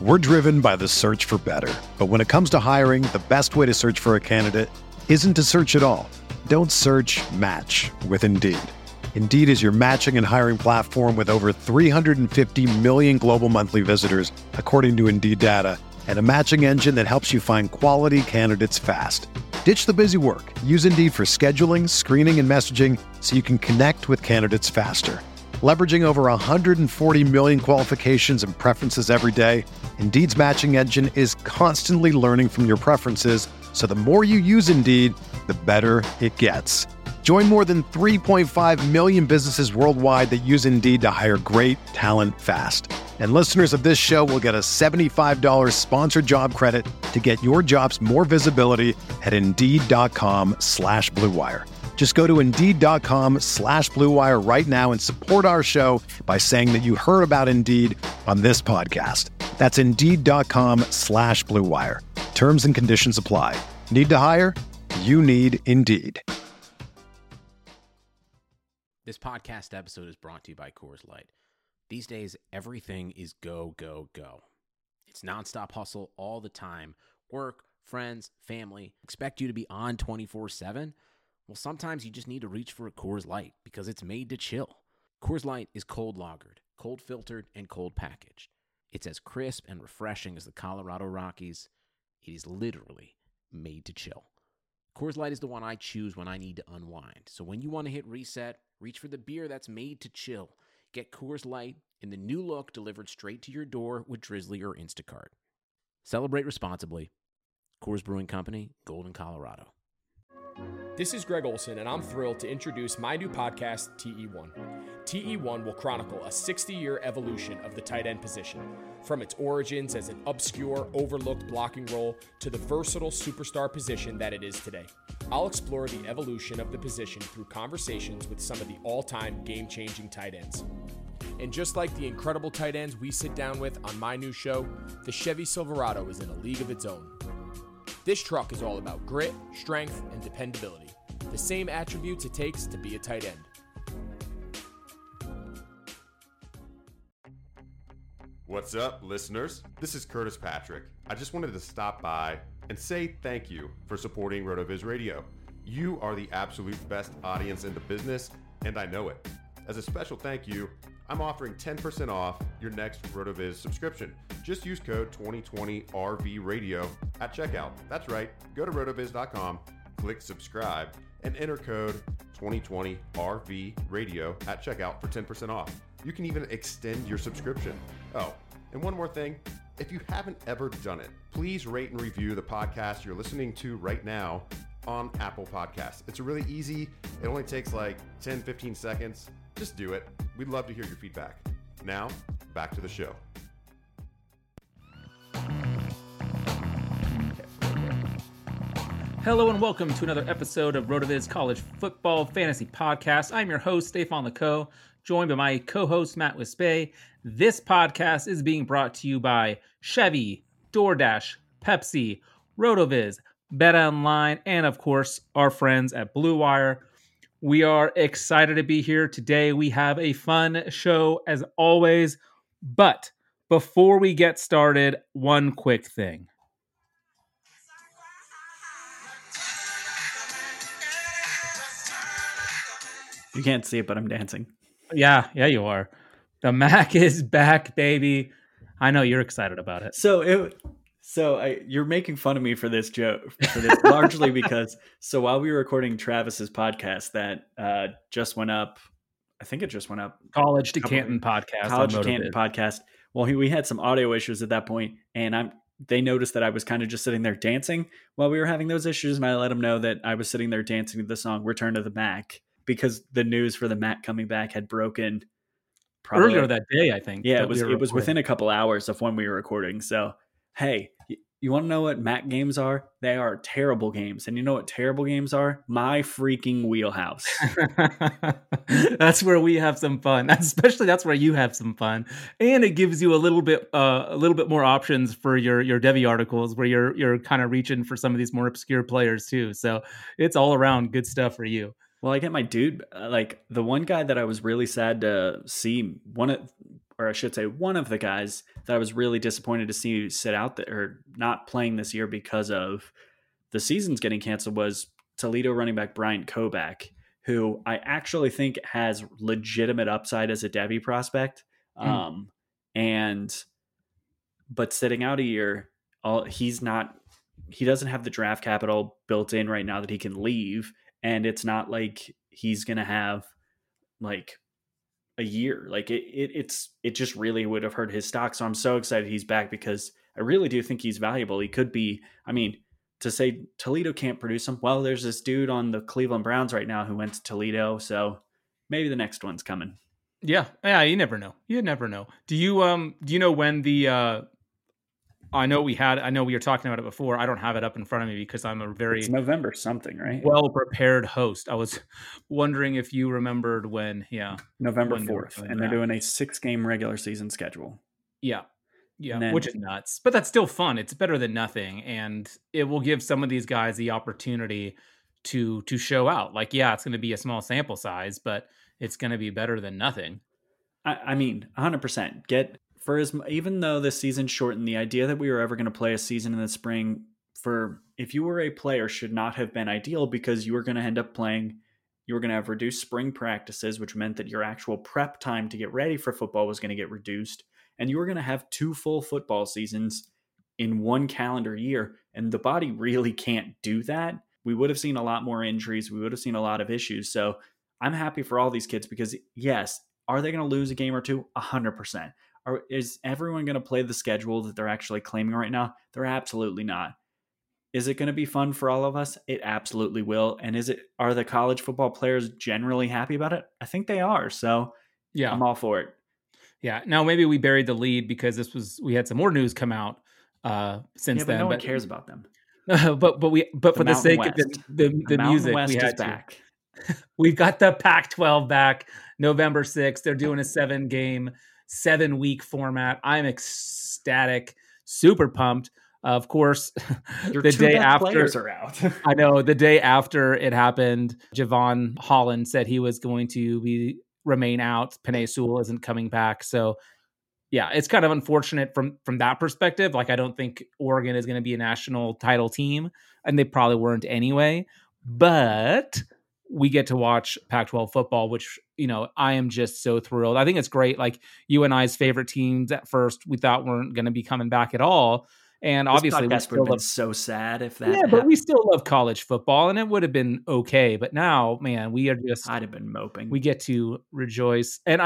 We're driven by the search for better. But when it comes to hiring, the best way to search for a candidate isn't to search at all. Don't search, match with Indeed. Indeed is your matching and hiring platform with over 350 million global monthly visitors, according to Indeed data, and a matching engine that helps you find quality candidates fast. Ditch the busy work. Use Indeed for scheduling, screening, and messaging so you can connect with candidates faster. Leveraging over 140 million qualifications and preferences every day, Indeed's matching engine is constantly learning from your preferences, so the more you use Indeed, the better it gets. Join more than 3.5 million businesses worldwide that use Indeed to hire great talent fast. And listeners of this show will get a $75 sponsored job credit to get your jobs more visibility at Indeed.com/Blue Wire. Just go to Indeed.com/Blue Wire right now and support our show by saying that you heard about Indeed on this podcast. That's Indeed.com/Blue Wire. Terms and conditions apply. Need to hire? You need Indeed. This podcast episode is brought to you by Coors Light. These days, everything is go, go, go. It's nonstop hustle all the time. Work, friends, family, expect you to be on 24/7. Well, sometimes you just need to reach for a Coors Light because it's made to chill. Coors Light is cold lagered, cold filtered, and cold packaged. It's as crisp and refreshing as the Colorado Rockies. It is literally made to chill. Coors Light is the one I choose when I need to unwind. So when you want to hit reset, reach for the beer that's made to chill. Get Coors Light in the new look delivered straight to your door with Drizzly or Instacart. Celebrate responsibly. Coors Brewing Company, Golden, Colorado. This is Greg Olson, and I'm thrilled to introduce my new podcast, TE1. TE1 will chronicle a 60-year evolution of the tight end position, from its origins as an obscure, overlooked blocking role to the versatile superstar position that it is today. I'll explore the evolution of the position through conversations with some of the all-time game-changing tight ends. And just like the incredible tight ends we sit down with on my new show, the Chevy Silverado is in a league of its own. This truck is all about grit, strength, and dependability, the same attributes it takes to be a tight end. What's up, listeners? This is Curtis Patrick. I just wanted to stop by and say thank you for supporting RotoViz Radio. You are the absolute best audience in the business, and I know it. As a special thank you, I'm offering 10% off your next RotoViz subscription. Just use code 2020RVRadio at checkout. That's right. Go to rotoviz.com, click subscribe, and enter code 2020RVRadio at checkout for 10% off. You can even extend your subscription. Oh, and one more thing. If you haven't ever done it, please rate and review the podcast you're listening to right now on Apple Podcasts. It's really easy. It only takes like 10, 15 seconds. Just do it. We'd love to hear your feedback. Now, back to the show. Hello and welcome to another episode of RotoViz College Football Fantasy Podcast. I'm your host, Stefan Leco, joined by my co-host, Matt Wispay. This podcast is being brought to you by Chevy, DoorDash, Pepsi, RotoViz, BetOnline, and of course, our friends at Blue Wire. We are excited to be here today. We have a fun show as always, but before we get started, one quick thing. You can't see it, but I'm dancing. Yeah, you are. The Mac is back, baby. I know you're excited about it. You're making fun of me for this joke, largely because while we were recording Travis's podcast that just went up, I think it just went up. College to Canton podcast. Well, we had some audio issues at that point, and they noticed that I was kind of just sitting there dancing while we were having those issues, and I let them know that I was sitting there dancing to the song "Return to the Mac" because the news for the Mac coming back had broken earlier that day. I think. Yeah, it was within a couple hours of when we were recording. So, hey. You want to know what Mac games are? They are terrible games. And you know what terrible games are? My freaking wheelhouse. That's where we have some fun. That's where you have some fun. And it gives you a little bit more options for your Devy articles where you're kind of reaching for some of these more obscure players too. So it's all around good stuff for you. Well, I get my dude, like the one guy that I was really sad to see or I should say one of the guys that I was really disappointed to see sit out there or not playing this year because of the season's getting canceled was Toledo running back Bryant Koback, who I actually think has legitimate upside as a Devy prospect. But sitting out a year, he doesn't have the draft capital built in right now that he can leave. And it's not like he's going to have like a year. Like it just really would have hurt his stock. So I'm so excited he's back because I really do think he's valuable. He could be, I mean, to say Toledo can't produce him. Well, there's this dude on the Cleveland Browns right now who went to Toledo. So maybe the next one's coming. Yeah. You never know. Do you know when the, I know we were talking about it before. I don't have it up in front of me because I'm it's November something, right? Well-prepared host. I was wondering if you remembered when, November 4th. And they're doing a 6-game regular season schedule. Yeah. Yeah. Which is nuts, but that's still fun. It's better than nothing. And it will give some of these guys the opportunity to show out. Like, yeah, it's going to be a small sample size, but it's going to be better than nothing. I mean, 100%. Even though the season shortened, the idea that we were ever going to play a season in the spring if you were a player should not have been ideal because you were going to end up playing, you were going to have reduced spring practices, which meant that your actual prep time to get ready for football was going to get reduced. And you were going to have 2 full football seasons in 1 calendar year. And the body really can't do that. We would have seen a lot more injuries. We would have seen a lot of issues. So I'm happy for all these kids because yes, are they going to lose a game or two? 100%. Is everyone going to play the schedule that they're actually claiming right now? They're absolutely not. Is it going to be fun for all of us? It absolutely will. And are the college football players generally happy about it? I think they are. So yeah, I'm all for it. Yeah. Now maybe we buried the lead because we had some more news come out since then. No one cares about them. but for the sake of the music, West is back. We've got the Pac-12 back November 6th. They're doing a 7-week format. I'm ecstatic, super pumped. Of course, the day after players are out. I know the day after it happened, Javon Holland said he was going to remain out. Penei Sewell isn't coming back. So yeah, it's kind of unfortunate from that perspective. Like, I don't think Oregon is going to be a national title team, and they probably weren't anyway, but we get to watch Pac-12 football, which, I am just so thrilled. I think it's great. Like, you and I's favorite teams at first we thought weren't going to be coming back at all. And obviously we still been so sad if that happened. But we still love college football, and it would have been okay. But now, man, we are just, I'd have been moping. We get to rejoice. And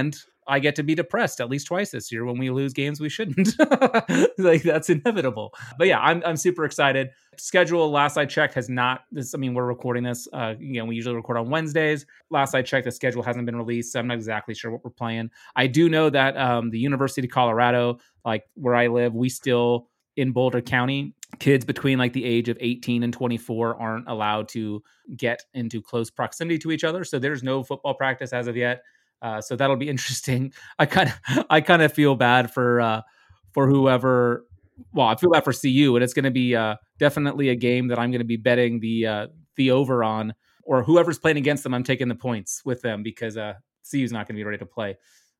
I get to be depressed at least twice this year when we lose games we shouldn't. Like, that's inevitable. But yeah, I'm super excited. Schedule, last I checked, has not. We're recording this. We usually record on Wednesdays. Last I checked, the schedule hasn't been released, so I'm not exactly sure what we're playing. I do know that the University of Colorado, like where I live, we still in Boulder County, kids between like the age of 18 and 24 aren't allowed to get into close proximity to each other. So there's no football practice as of yet. So that'll be interesting. I kind of feel bad for whoever. Well, I feel bad for CU, and it's going to be definitely a game that I'm going to be betting the over on, or whoever's playing against them. I'm taking the points with them because CU's not going to be ready to play.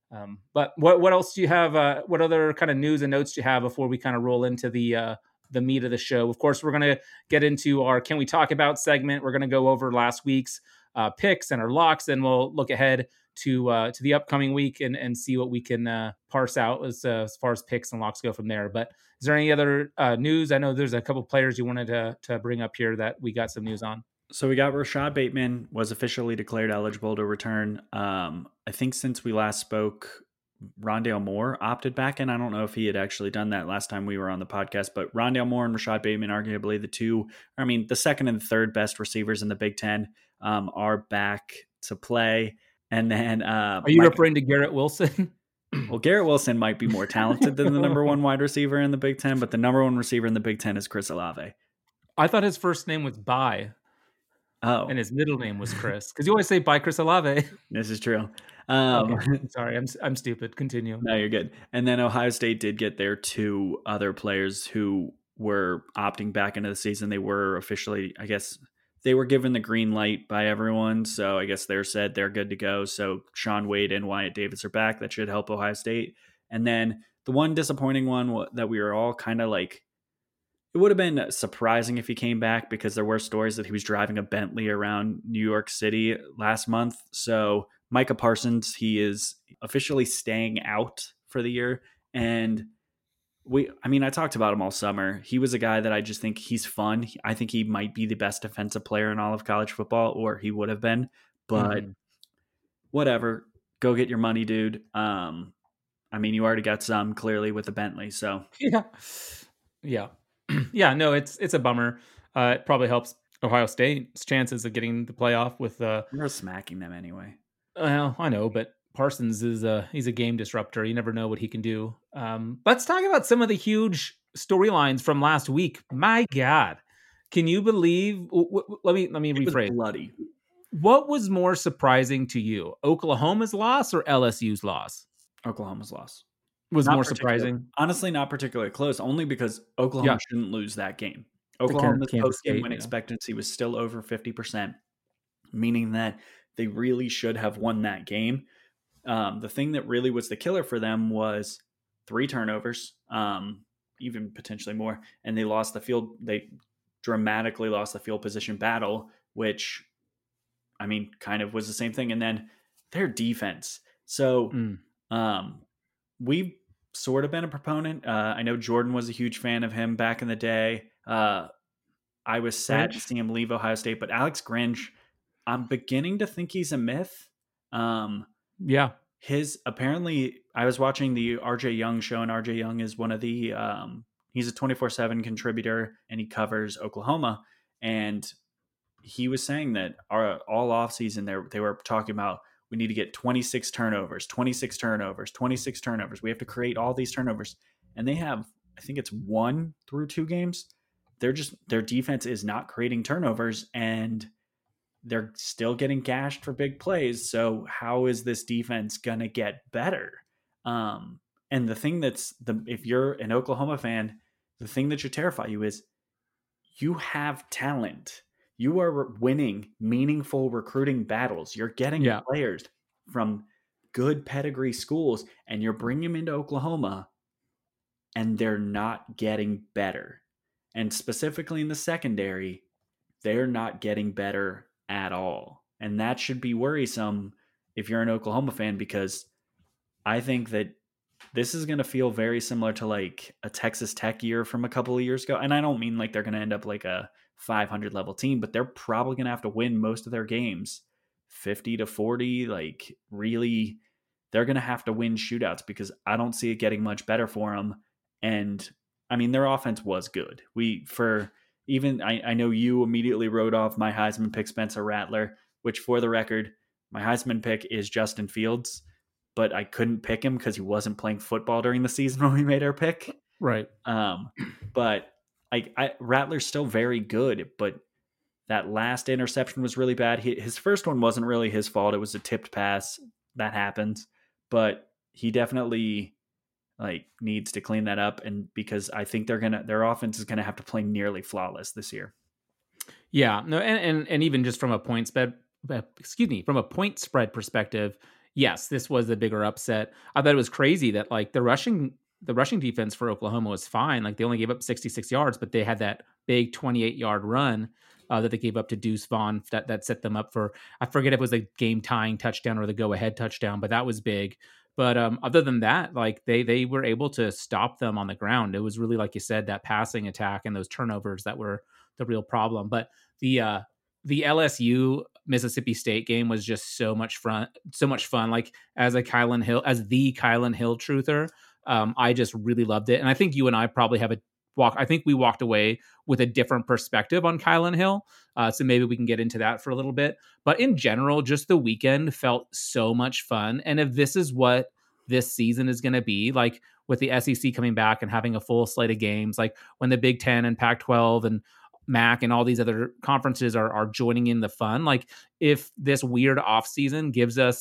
But what else do you have? What other kind of news and notes do you have before we kind of roll into the meat of the show? Of course, we're going to get into our Can We Talk About segment. We're going to go over last week's picks and our locks, and we'll look ahead to the upcoming week and see what we can parse out as far as picks and locks go from there. But is there any other news? I know there's a couple players you wanted to bring up here that we got some news on. So we got Rashad Bateman was officially declared eligible to return. I think since we last spoke, Rondale Moore opted back in. I don't know if he had actually done that last time we were on the podcast, but Rondale Moore and Rashad Bateman, arguably the second and third best receivers in the Big Ten, are back to play. And then, are you referring to Garrett Wilson? Well, Garrett Wilson might be more talented than the number one wide receiver in the Big Ten, but the number one receiver in the Big Ten is Chris Olave. I thought his first name was Bai. Oh, and his middle name was Chris, because you always say "Bye, Chris Olave." This is true. Okay. Sorry, I'm stupid. Continue. No, you're good. And then Ohio State did get their 2 other players who were opting back into the season. They were officially, I guess, they were given the green light by everyone. So I guess they're said they're good to go. So Sean Wade and Wyatt Davis are back. That should help Ohio State. And then the one disappointing one that we were all kind of like, it would have been surprising if he came back because there were stories that he was driving a Bentley around New York City last month. So Micah Parsons, he is officially staying out for the year. And I talked about him all summer. He was a guy that I just think he's fun. I think he might be the best defensive player in all of college football, or he would have been. But whatever, go get your money, dude. You already got some clearly with the Bentley. So yeah. No, it's a bummer. It probably helps Ohio State's chances of getting the playoff with we're smacking them anyway. Well, I know, but Parsons he's a game disruptor. You never know what he can do. Let's talk about some of the huge storylines from last week. My God, can you believe? Let me rephrase. Bloody. What was more surprising to you, Oklahoma's loss or LSU's loss? Oklahoma's loss was more surprising. Honestly, not particularly close, only because Oklahoma shouldn't lose that game. Oklahoma's post-game win expectancy was still over 50%, meaning that they really should have won that game. The thing that really was the killer for them was 3 turnovers, even potentially more, and they lost the field. They dramatically lost the field position battle, which, kind of was the same thing. And then their defense. So we've sort of been a proponent. I know Jordan was a huge fan of him back in the day. I was sad to see him leave Ohio State, but Alex Grinch, I'm beginning to think he's a myth. Apparently I was watching the RJ Young show, and RJ Young is one of the, he's a 24/7 contributor and he covers Oklahoma. And he was saying that all off season they were talking about, we need to get 26 turnovers. We have to create all these turnovers. And they have, I think it's 1 through 2 games. Their defense is not creating turnovers, and they're still getting gashed for big plays. So how is this defense going to get better? And the thing if you're an Oklahoma fan, the thing that should terrify you is you have talent. You are winning meaningful recruiting battles. You're getting players from good pedigree schools, and you're bringing them into Oklahoma, and they're not getting better. And specifically in the secondary, they're not getting better at all. And that should be worrisome if you're an Oklahoma fan, because I think that this is going to feel very similar to like a Texas Tech year from a couple of years ago. And I don't mean like they're going to end up like a 500 level team, but they're probably going to have to win most of their games 50-40. Like really, they're going to have to win shootouts, because I don't see it getting much better for them. And their offense was good. I know you immediately wrote off my Heisman pick, Spencer Rattler, which, for the record, my Heisman pick is Justin Fields, but I couldn't pick him because he wasn't playing football during the season when we made our pick. Right. But Rattler's still very good, but that last interception was really bad. His first one wasn't really his fault. It was a tipped pass. That happens. But he definitely needs to clean that up, and because I think their offense is gonna have to play nearly flawless this year. Yeah, no, and even just from a point spread perspective, yes, this was a bigger upset. I thought it was crazy that the rushing defense for Oklahoma was fine. They only gave up 66 yards, but they had that big 28-yard run that they gave up to Deuce Vaughn that set them up for, I forget if it was the game tying touchdown or the go ahead touchdown, but that was big. But other than that, they were able to stop them on the ground. It was really, like you said, that passing attack and those turnovers that were the real problem. But the LSU Mississippi State game was just so much fun. As the Kylan Hill truther, I just really loved it. And I think you and I probably we walked away with a different perspective on Kylan Hill. So maybe we can get into that for a little bit. But in general, just the weekend felt so much fun. And if this is what this season is going to be, with the SEC coming back and having a full slate of games, when the Big Ten and Pac-12 and MAC and all these other conferences are joining in the fun, if this weird off season gives us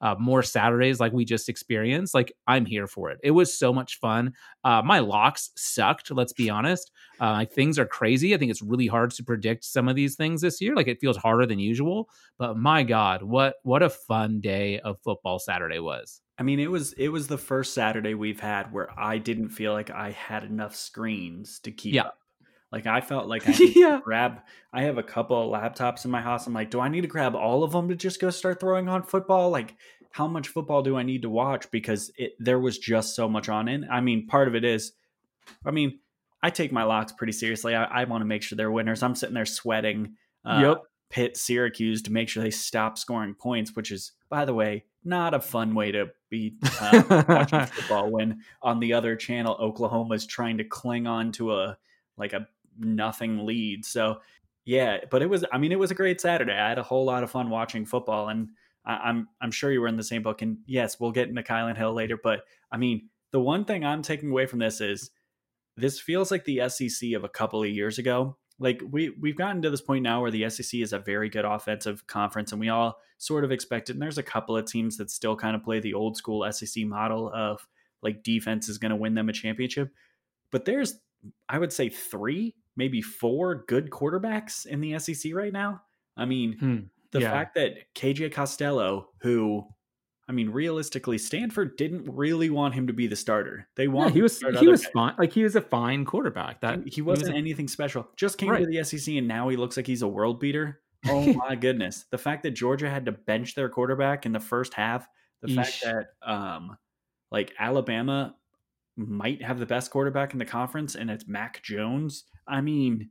more Saturdays like we just experienced, like I'm here for it. It was so much fun. My locks sucked, let's be honest. Like things are crazy. I think it's really hard to predict some of these things this year. Like it feels harder than usual, but my God, what a fun day of football Saturday was. I mean, it was the first Saturday we've had where I didn't feel like I had enough screens to keep up. Like I felt like I need to grab. I have a couple of laptops in my house. I'm like, do I need to grab all of them to just go start throwing on football? Like, how much football do I need to watch? Because there was just so much on it. I mean, part of it is, I mean, I take my locks pretty seriously. I want to make sure they're winners. I'm sitting there sweating. Pitt Syracuse to make sure they stop scoring points, which is, by the way, not a fun way to be watching football when on the other channel Oklahoma is trying to cling on to a nothing lead. So yeah, but it was a great Saturday. I had a whole lot of fun watching football, and I'm sure you were in the same book. And yes, we'll get into Kylan Hill later, but I mean, the one thing I'm taking away from this is this feels like the SEC of a couple of years ago. Like we've gotten to this point now where the SEC is a very good offensive conference, and we all sort of expect it. And there's a couple of teams that still kind of play the old school SEC model of like defense is going to win them a championship. But there's, I would say 3, maybe 4 good quarterbacks in the SEC right now. I mean, the fact that KJ Costello, who, I mean, realistically, Stanford didn't really want him to be the starter. They wanted he was fine. Like he was a fine quarterback. He wasn't anything special. Just came to the SEC, and now he looks like he's a world beater. Oh my goodness! The fact that Georgia had to bench their quarterback in the first half. The fact that like Alabama might have the best quarterback in the conference, and it's Mac Jones. I mean.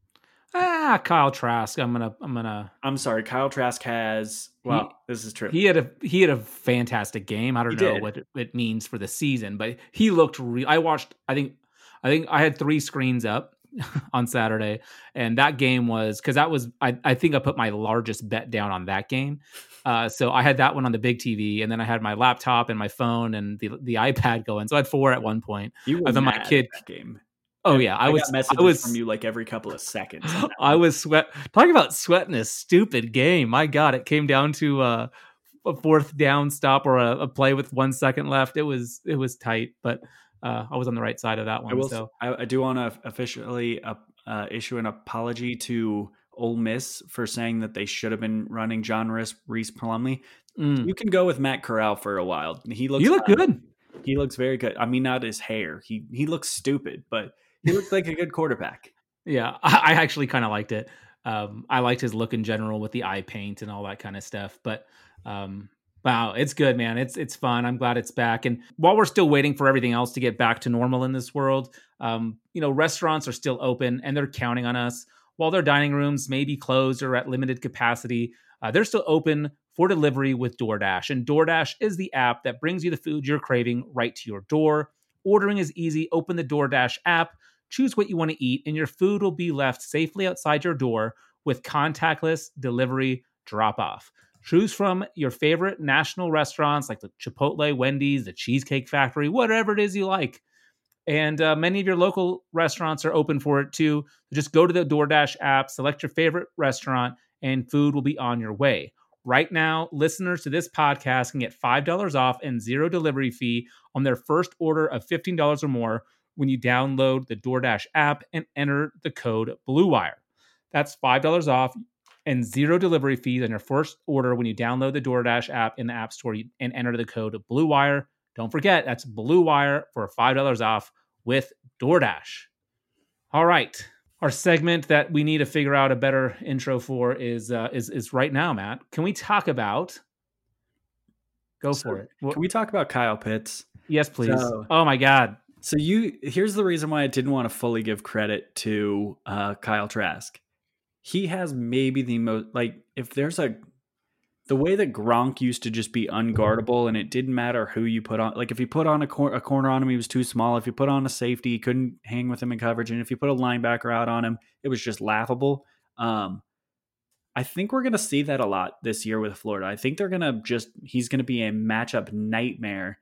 Kyle Trask. I'm sorry. Kyle Trask has. Well, this is true. He had a fantastic game. I don't know what it means for the season, but he looked real. I watched. I think I had 3 screens up on Saturday, and that game was because that was. I think I put my largest bet down on that game. So I had that one on the big TV, and then I had my laptop and my phone and the iPad going. So I had 4 at one point. You were mad at that game. Oh yeah, I got messages from you like every couple of seconds. I was talking about sweating a stupid game. My God, it came down to a 4th down stop or a play with 1 second left. It was tight, but I was on the right side of that one. I do want to officially issue an apology to Ole Miss for saying that they should have been running John Reese Plumlee. You can go with Matt Corral for a while. You look good. He looks very good. I mean, not his hair. He looks stupid, but he looked like a good quarterback. Yeah, I actually kind of liked it. I liked his look in general with the eye paint and all that kind of stuff. But wow, it's good, man. It's fun. I'm glad it's back. And while we're still waiting for everything else to get back to normal in this world, restaurants are still open and they're counting on us. While their dining rooms may be closed or at limited capacity, they're still open for delivery with DoorDash. And DoorDash is the app that brings you the food you're craving right to your door. Ordering is easy. Open the DoorDash app. Choose what you want to eat, and your food will be left safely outside your door with contactless delivery drop-off. Choose from your favorite national restaurants like the Chipotle, Wendy's, the Cheesecake Factory, whatever it is you like. And many of your local restaurants are open for it too. Just go to the DoorDash app, select your favorite restaurant, and food will be on your way. Right now, listeners to this podcast can get $5 off and 0 delivery fee on their first order of $15 or more when you download the DoorDash app and enter the code BLUEWIRE. That's $5 off and 0 delivery fees on your first order when you download the DoorDash app in the App Store and enter the code BLUEWIRE. Don't forget, that's BLUEWIRE for $5 off with DoorDash. All right. Our segment that we need to figure out a better intro for is right now, Matt. Can we talk about... Go for it. Can we talk about Kyle Pitts? Yes, please. Oh, my God. So here's the reason why I didn't want to fully give credit to Kyle Trask. He has maybe the most, like, if there's the way that Gronk used to just be unguardable and it didn't matter who you put on, like if you put on a corner on him, he was too small. If you put on a safety, you couldn't hang with him in coverage. And if you put a linebacker out on him, it was just laughable. I think we're going to see that a lot this year with Florida. I think he's going to be a matchup nightmare.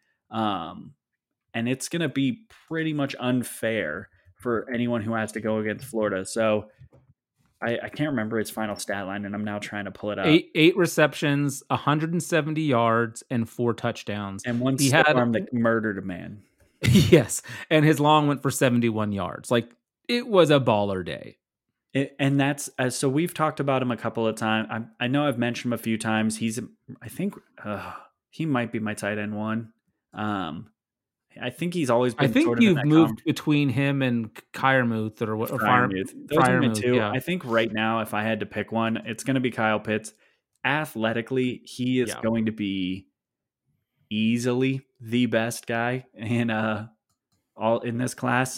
And it's going to be pretty much unfair for anyone who has to go against Florida. So I can't remember its final stat line, and I'm now trying to pull it up. Eight receptions, 170 yards, and 4 touchdowns. And one He stiff had arm that murdered a man. yes, and his long went for 71 yards. Like, it was a baller day. And that's so we've talked about him a couple of times. I know I've mentioned him a few times. I think he might be my tight end one. I think he's always been. I think sort of you've moved between him and Freiermuth or what? Freiermuth. Those are my two. Yeah. I think right now, if I had to pick one, it's going to be Kyle Pitts. Athletically, he is going to be easily the best guy in all in this class.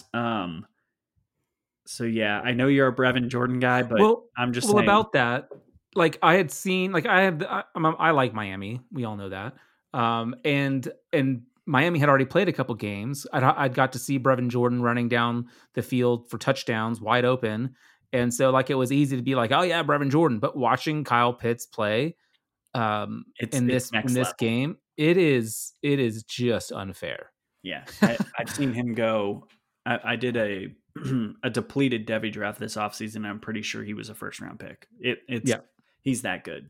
So yeah, I know you're a Brevin Jordan guy, but I'm just saying. About that. Like, I had seen, like, I like Miami. We all know that. And Miami had already played a couple games. I'd got to see Brevin Jordan running down the field for touchdowns wide open. And so, like, it was easy to be like, oh yeah, Brevin Jordan. But watching Kyle Pitts play in this game, it is just unfair. Yeah. I've seen him go. I did a depleted Devy draft this offseason. I'm pretty sure he was a first round pick. He's that good.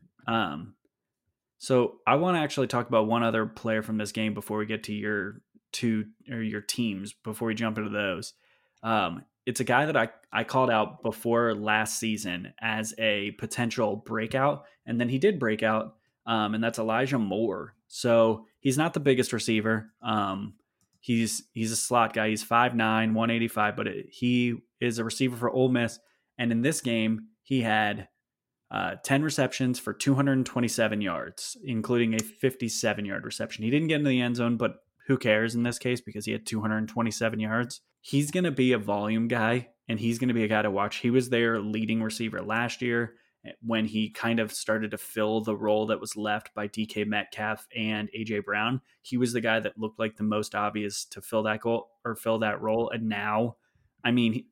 So I want to actually talk about one other player from this game before we get to your teams, before we jump into those. It's a guy that I called out before last season as a potential breakout, and then he did break out, and that's Elijah Moore. So he's not the biggest receiver. He's a slot guy. He's 5'9", 185, but he is a receiver for Ole Miss. And in this game, he had 10 receptions for 227 yards, including a 57-yard reception. He didn't get into the end zone, but who cares in this case because he had 227 yards. He's going to be a volume guy, and he's going to be a guy to watch. He was their leading receiver last year when he kind of started to fill the role that was left by DK Metcalf and AJ Brown. He was the guy that looked like the most obvious to fill that goal or fill that role. And now, I mean,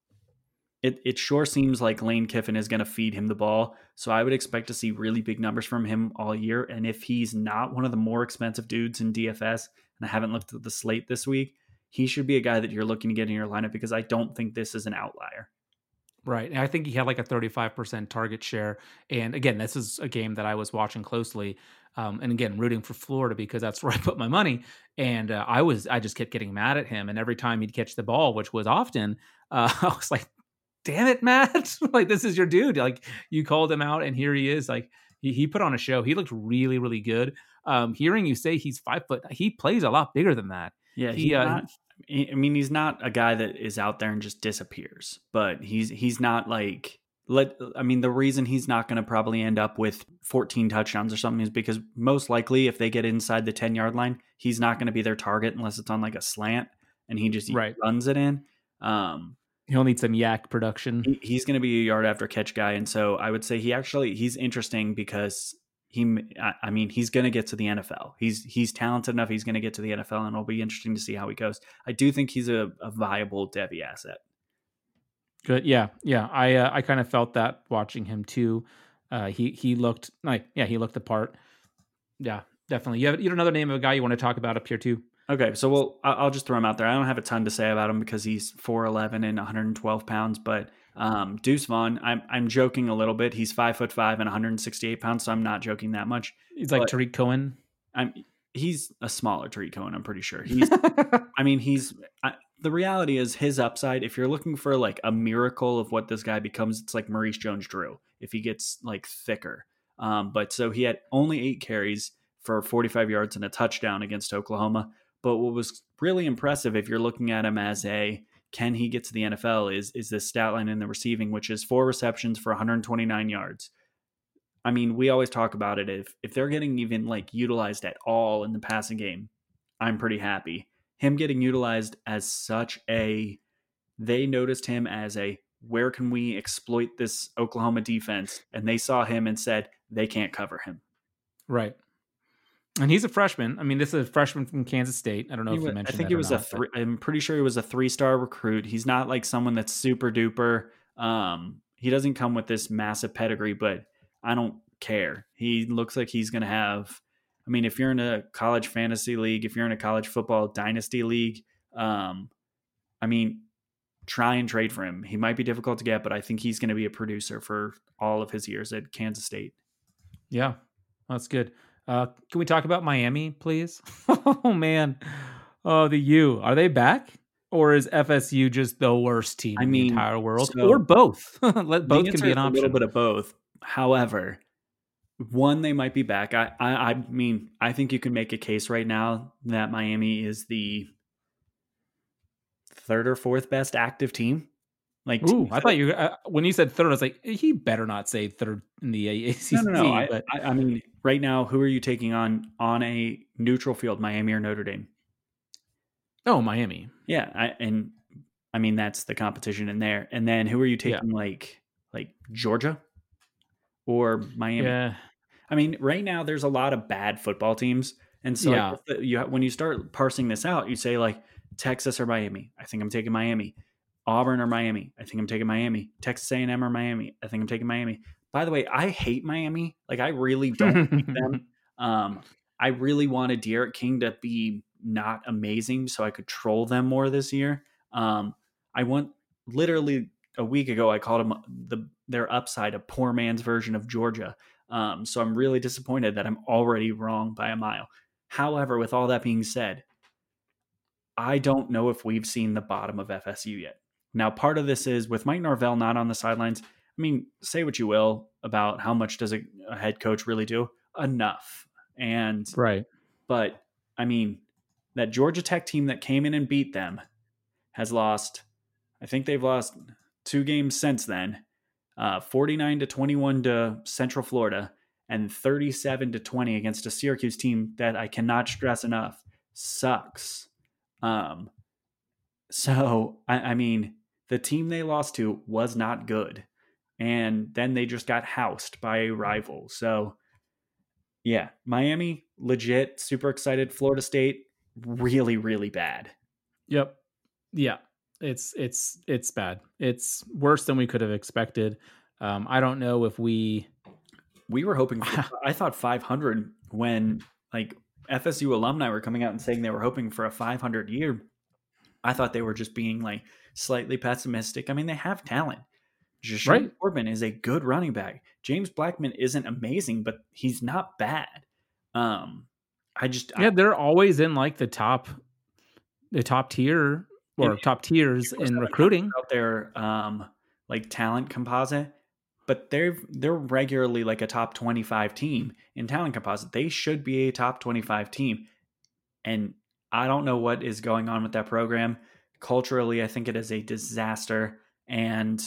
it sure seems like Lane Kiffin is going to feed him the ball. So I would expect to see really big numbers from him all year. And if he's not one of the more expensive dudes in DFS, and I haven't looked at the slate this week, he should be a guy that you're looking to get in your lineup because I don't think this is an outlier. Right. And I think he had like a 35% target share. And again, this is a game that I was watching closely. And again, rooting for Florida because that's where I put my money. And I just kept getting mad at him. And every time he'd catch the ball, which was often, I was like, damn it, Matt. Like, this is your dude. Like, you called him out and here he is. Like, he put on a show. He looked really, really good. Hearing you say he's 5 foot, he plays a lot bigger than that. Yeah. He's not a guy that is out there and just disappears, but he's not like, the reason he's not going to probably end up with 14 touchdowns or something is because most likely if they get inside the 10-yard line, he's not going to be their target unless it's on like a slant and he just runs it in. He'll need some yak production. He's going to be a yard after catch guy. And so I would say he's interesting because he's going to get to the NFL. He's talented enough. He's going to get to the NFL, and it'll be interesting to see how he goes. I do think he's a viable Devy asset. Good. Yeah. I kind of felt that watching him too. He looked like, he looked the part. Yeah, definitely. You have another name of a guy you want to talk about up here too? Okay, so I'll just throw him out there. I don't have a ton to say about him because he's 4'11" and 112 pounds, but Deuce Vaughn, I'm joking a little bit. He's 5'5" and 168 pounds, so I'm not joking that much. He's like Tariq Cohen. He's a smaller Tariq Cohen, I'm pretty sure. The reality is his upside, if you're looking for like a miracle of what this guy becomes, it's like Maurice Jones-Drew if he gets like thicker. But so he had only 8 carries for 45 yards and a touchdown against Oklahoma. But what was really impressive, if you're looking at him as can he get to the NFL, is this stat line in the receiving, which is 4 receptions for 129 yards. I mean, we always talk about it. If they're getting even like utilized at all in the passing game, I'm pretty happy. Him getting utilized as they noticed him as where can we exploit this Oklahoma defense? And they saw him and said, they can't cover him. Right. And he's a freshman. I mean, this is a freshman from Kansas State. I don't know if you mentioned that. I think he was I'm pretty sure he was a 3-star recruit. He's not like someone that's super duper. He doesn't come with this massive pedigree, but I don't care. He looks like he's going to have, if you're in a college fantasy league, if you're in a college football dynasty league, try and trade for him. He might be difficult to get, but I think he's going to be a producer for all of his years at Kansas State. Yeah, that's good. Can we talk about Miami, please? Oh, man. Oh, the U. Are they back? Or is FSU just the worst team in the entire world? Or both? Both can be an option. A little bit of both. However, one, they might be back. I mean, I think you can make a case right now that Miami is the third or fourth best active team. Like, ooh, I thought you when you said third, I was like, he better not say third in the ACC. No. But I mean, right now, who are you taking on a neutral field, Miami or Notre Dame? Oh, Miami. Yeah, I mean that's the competition in there. And then who are you taking? Like Georgia or Miami? Yeah. I mean, right now there's a lot of bad football teams, and so when you start parsing this out, you say like Texas or Miami. I think I'm taking Miami. Auburn or Miami. I think I'm taking Miami. Texas A&M or Miami. I think I'm taking Miami. By the way, I hate Miami. Like, I really don't hate them. I really wanted De'Aaron King to be not amazing so I could troll them more this year. Literally a week ago, I called them their upside, a poor man's version of Georgia. So I'm really disappointed that I'm already wrong by a mile. However, with all that being said, I don't know if we've seen the bottom of FSU yet. Now, part of this is with Mike Norvell not on the sidelines. I mean, say what you will about how much does a head coach really do? Enough. And right. But I mean, that Georgia Tech team that came in and beat them has lost. I think they've lost 2 games since then, 49-21 to Central Florida and 37-20 against a Syracuse team that I cannot stress enough sucks. So I mean, the team they lost to was not good, and then they just got housed by a rival. So yeah, Miami, legit, super excited. Florida State, really, really bad. Yep. Yeah. It's bad. It's worse than we could have expected. I don't know if we were hoping for, I thought 500 when like FSU alumni were coming out and saying they were hoping for a 500 year. I thought they were just being like slightly pessimistic. I mean, they have talent. Jashawn Corbin is a good running back. James Blackman isn't amazing, but he's not bad. They're always in like the top tier or top tiers in recruiting out there, like talent composite, but they're regularly like a top 25 team in talent composite. They should be a top 25 team. And I don't know what is going on with that program. Culturally, I think it is a disaster. And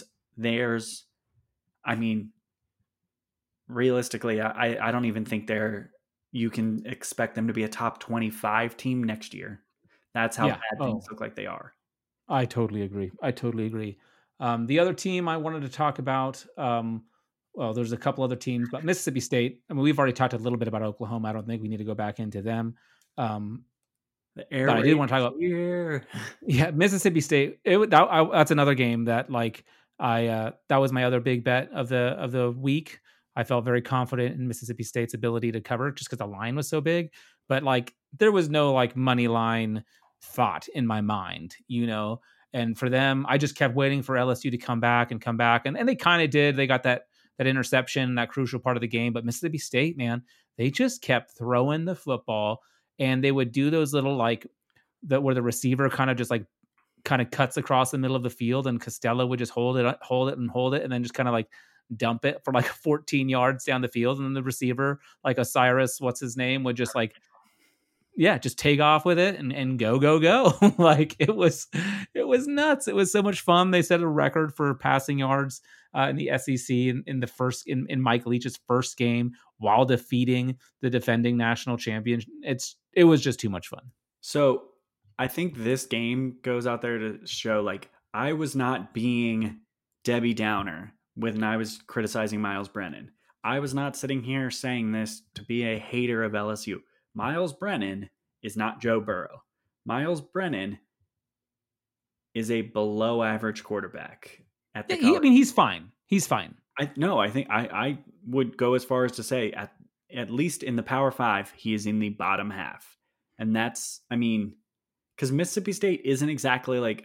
realistically, I don't even think you can expect them to be a top 25 team next year. That's how bad things look like they are. I totally agree. The other team I wanted to talk about, there's a couple other teams, but Mississippi State. I mean, we've already talked a little bit about Oklahoma. I don't think we need to go back into them. But I did want to talk about Mississippi State. That's another game that that was my other big bet of the week. I felt very confident in Mississippi State's ability to cover just because the line was so big. But there was no money line thought in my mind, And for them, I just kept waiting for LSU to come back, and they kind of did. They got that interception, that crucial part of the game. But Mississippi State, man, they just kept throwing the football. And they would do those little where the receiver kind of cuts across the middle of the field, and Costello would just hold it, and then just kind of dump it for 14 yards down the field, and then the receiver, Osiris, what's his name, would just just take off with it and go. It was nuts. It was so much fun. They set a record for passing yards in the SEC in Mike Leach's first game while defeating the defending national champion. It was just too much fun. So I think this game goes out there to show I was not being Debbie Downer when I was criticizing Miles Brennan. I was not sitting here saying this to be a hater of LSU. Miles Brennan is not Joe Burrow. Miles Brennan is a below average quarterback at the college. He's fine. I think I would go as far as to say at least in the Power 5, he is in the bottom half. And that's, because Mississippi State isn't exactly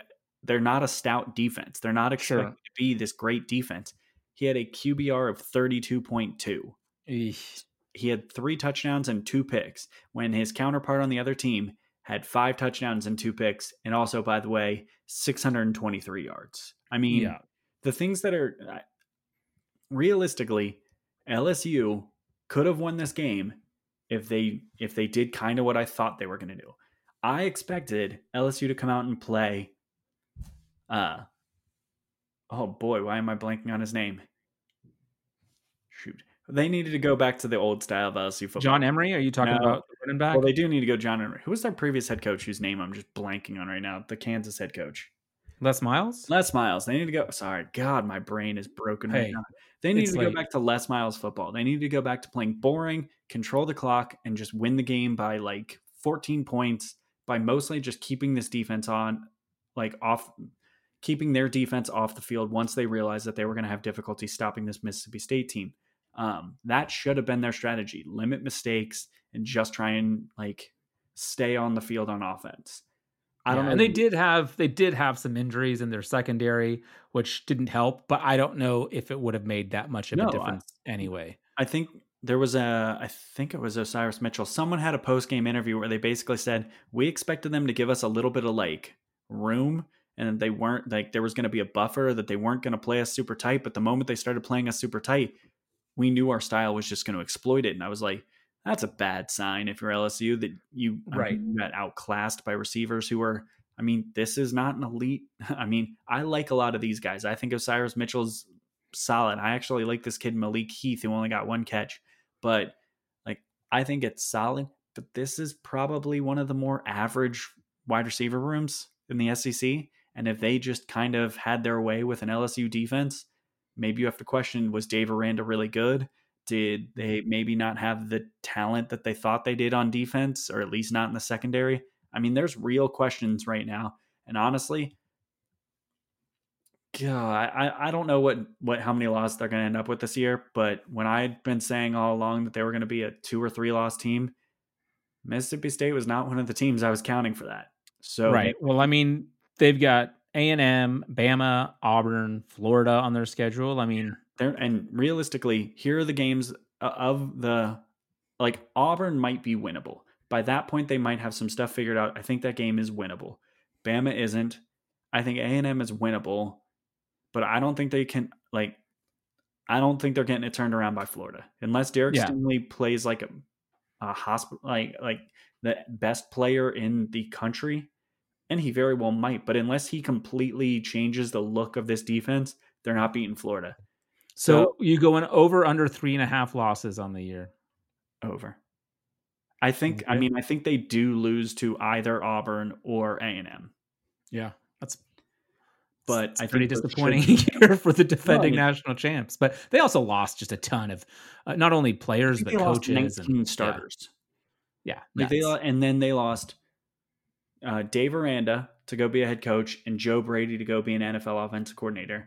they're not a stout defense. They're not expected to be this great defense. He had a QBR of 32.2. Eesh. He had 3 touchdowns and 2 picks, when his counterpart on the other team had 5 touchdowns and 2 picks, and also, by the way, 623 yards. I mean, the things that are realistically, LSU could have won this game if they did kind of what I thought they were going to do. I expected LSU to come out and play. Oh boy, why am I blanking on his name? Shoot. They needed to go back to the old style of LSU football. John Emery? Are you talking about the running back? Well, they do need to go John Emery. Who was their previous head coach whose name I'm just blanking on right now? The Kansas head coach. Les Miles? Les Miles. They need to go. Sorry, God, my brain is broken right now. They need to go back to Les Miles football. They need to go back to playing boring, control the clock, and just win the game by like 14 points by mostly just keeping this defense keeping their defense off the field once they realized that they were going to have difficulty stopping this Mississippi State team. That should have been their strategy. Limit mistakes and just try and stay on the field on offense. I don't know. And they did have some injuries in their secondary, which didn't help, but I don't know if it would have made that much of a difference anyway. I think there was I think it was Osiris Mitchell. Someone had a post-game interview where they basically said, we expected them to give us a little bit of room, and they weren't there was going to be a buffer, that they weren't going to play us super tight. But the moment they started playing us super tight, we knew our style was just going to exploit it. And I was like, that's a bad sign if you're LSU, that you got outclassed by receivers who are, this is not an elite. I like a lot of these guys. I think Osiris Mitchell's solid. I actually like this kid, Malik Heath, who only got 1 catch, but I think it's solid. But this is probably one of the more average wide receiver rooms in the SEC. And if they just kind of had their way with an LSU defense, maybe you have to question, was Dave Aranda really good? Did they maybe not have the talent that they thought they did on defense, or at least not in the secondary? There's real questions right now. And honestly, I don't know how many losses they're going to end up with this year. But when I'd been saying all along that they were going to be a 2 or 3 loss team, Mississippi State was not one of the teams I was counting for that. So right. Well, they've got A&M, Bama, Auburn, Florida on their schedule. And realistically, here are the games of the Auburn might be winnable. By that point, they might have some stuff figured out. I think that game is winnable. Bama isn't. I think A&M is winnable, but I don't think they can. I don't think they're getting it turned around by Florida unless Derek Stingley plays like a hospital, like the best player in the country, and he very well might. But unless he completely changes the look of this defense, they're not beating Florida. So you going over under 3.5 losses on the year? Over. I think. Okay. I think they do lose to either Auburn or A&M. Yeah, that's pretty disappointing year for the defending national champs. But they also lost just a ton of not only players but coaches 19 starters. Yeah, then they lost Dave Aranda to go be a head coach and Joe Brady to go be an NFL offensive coordinator.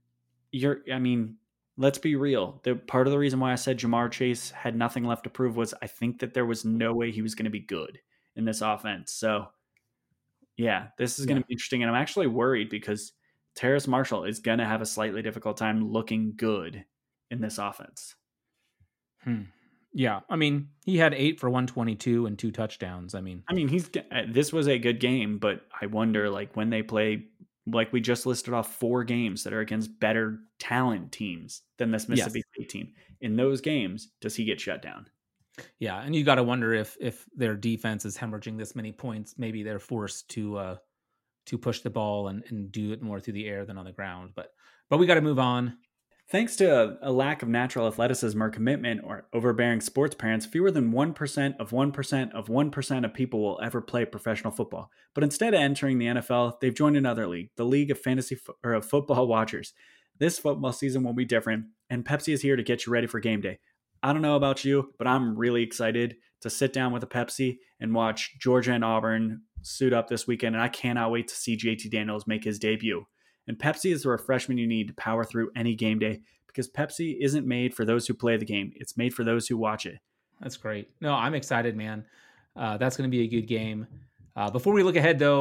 Let's be real. Part of the reason why I said Jamar Chase had nothing left to prove was I think that there was no way he was going to be good in this offense. So, yeah, this is going to be interesting. And I'm actually worried because Terrace Marshall is going to have a slightly difficult time looking good in this offense. Yeah. He had 8 for 122 and 2 touchdowns. This was a good game, but I wonder, when they play, we just listed off 4 games that are against better talent teams than this Mississippi State team. In those games, does he get shut down? Yeah, and you got to wonder if their defense is hemorrhaging this many points, maybe they're forced to push the ball and do it more through the air than on the ground. But we got to move on. Thanks to a lack of natural athleticism or commitment or overbearing sports parents, fewer than 1% of 1% of 1% of people will ever play professional football. But instead of entering the NFL, they've joined another league, the League of Football Watchers. This football season will be different, and Pepsi is here to get you ready for game day. I don't know about you, but I'm really excited to sit down with a Pepsi and watch Georgia and Auburn suit up this weekend, and I cannot wait to see JT Daniels make his debut. And Pepsi is the refreshment you need to power through any game day, because Pepsi isn't made for those who play the game. It's made for those who watch it. That's great. No, I'm excited, man. That's going to be a good game. Before we look ahead, though,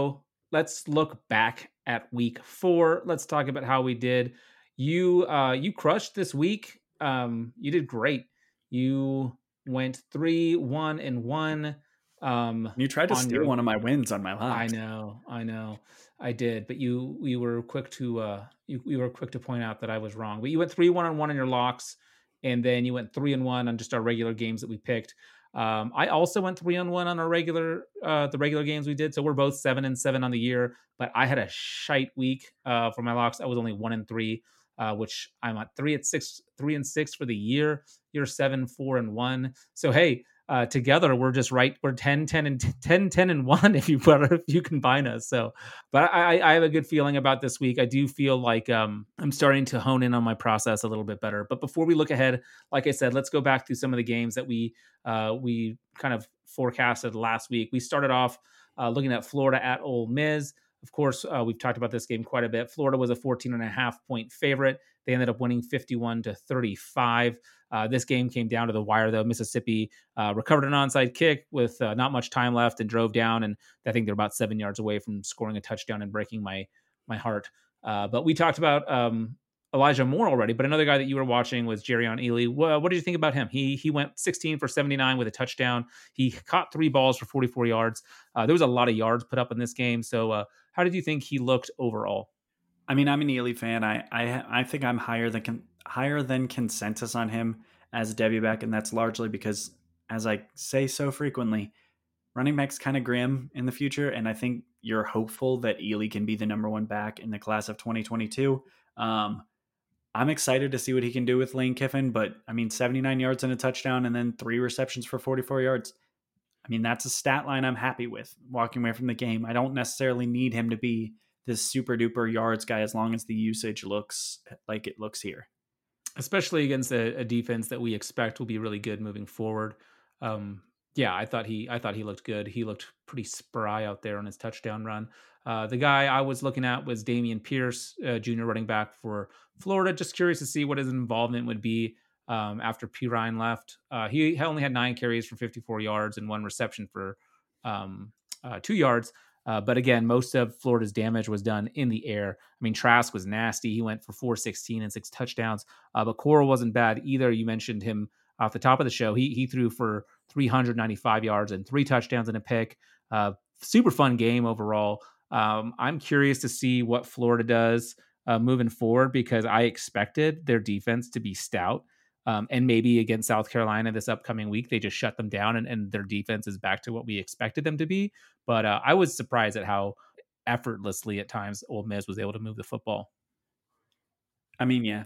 let's look back at week 4. Let's talk about how we did. You crushed this week. You did great. You went 3-1-1. You tried to on steal your one of my wins on my I locks. know, I did, but you were quick to you were quick to point out that I was wrong. But you went 3-1-1 on your locks, and then you went 3-1 on just our regular games that we picked. I also went 3-1 on our regular the regular games we did, so we're both 7-7 on the year. But I had a shite week for my locks. I was only 1-3, which I'm at 3-6 for the year. You're 7-4-1. So hey, together we're just right. We're 10-10-1 if you combine us. So, but I have a good feeling about this week. I do feel like I'm starting to hone in on my process a little bit better. But before we look ahead, like I said, let's go back through some of the games that we kind of forecasted last week. We started off looking at Florida at Ole Miss. Of course, we've talked about this game quite a bit. Florida was a 14.5 point favorite. They ended up winning 51-35. This game came down to the wire, though. Mississippi recovered an onside kick with not much time left and drove down. And I think they're about 7 yards away from scoring a touchdown and breaking my heart. But we talked about Elijah Moore already. But another guy that you were watching was Jerrion Ealy. What did you think about him? He went 16 for 79 with a touchdown. He caught 3 balls for 44 yards. There was a lot of yards put up in this game. So how did you think he looked overall? I mean, I'm an Ealy fan. I think I'm higher than consensus on him as a debut back, and that's largely because, as I say so frequently, running back's kind of grim in the future, and I think you're hopeful that Ealy can be the number 1 back in the class of 2022. I'm excited to see what he can do with Lane Kiffin, but I mean, 79 yards and a touchdown, and then 3 receptions for 44 yards. I mean, that's a stat line I'm happy with walking away from the game. I don't necessarily need him to be this super duper yards guy as long as the usage looks like it looks here, especially against a defense that we expect will be really good moving forward. Yeah, I thought he looked good. He looked pretty spry out there on his touchdown run. The guy I was looking at was Dameon Pierce, junior running back for Florida. Just curious to see what his involvement would be after P. Ryan left. He only had 9 carries for 54 yards and 1 reception for 2 yards. But again, most of Florida's damage was done in the air. I mean, Trask was nasty. He went for 416 and 6 touchdowns. But Corral wasn't bad either. You mentioned him off the top of the show. He threw for 395 yards and 3 touchdowns and a pick. Super fun game overall. I'm curious to see what Florida does moving forward, because I expected their defense to be stout. And maybe against South Carolina this upcoming week, they just shut them down and their defense is back to what we expected them to be. But I was surprised at how effortlessly at times Ole Miss was able to move the football. I mean, yeah,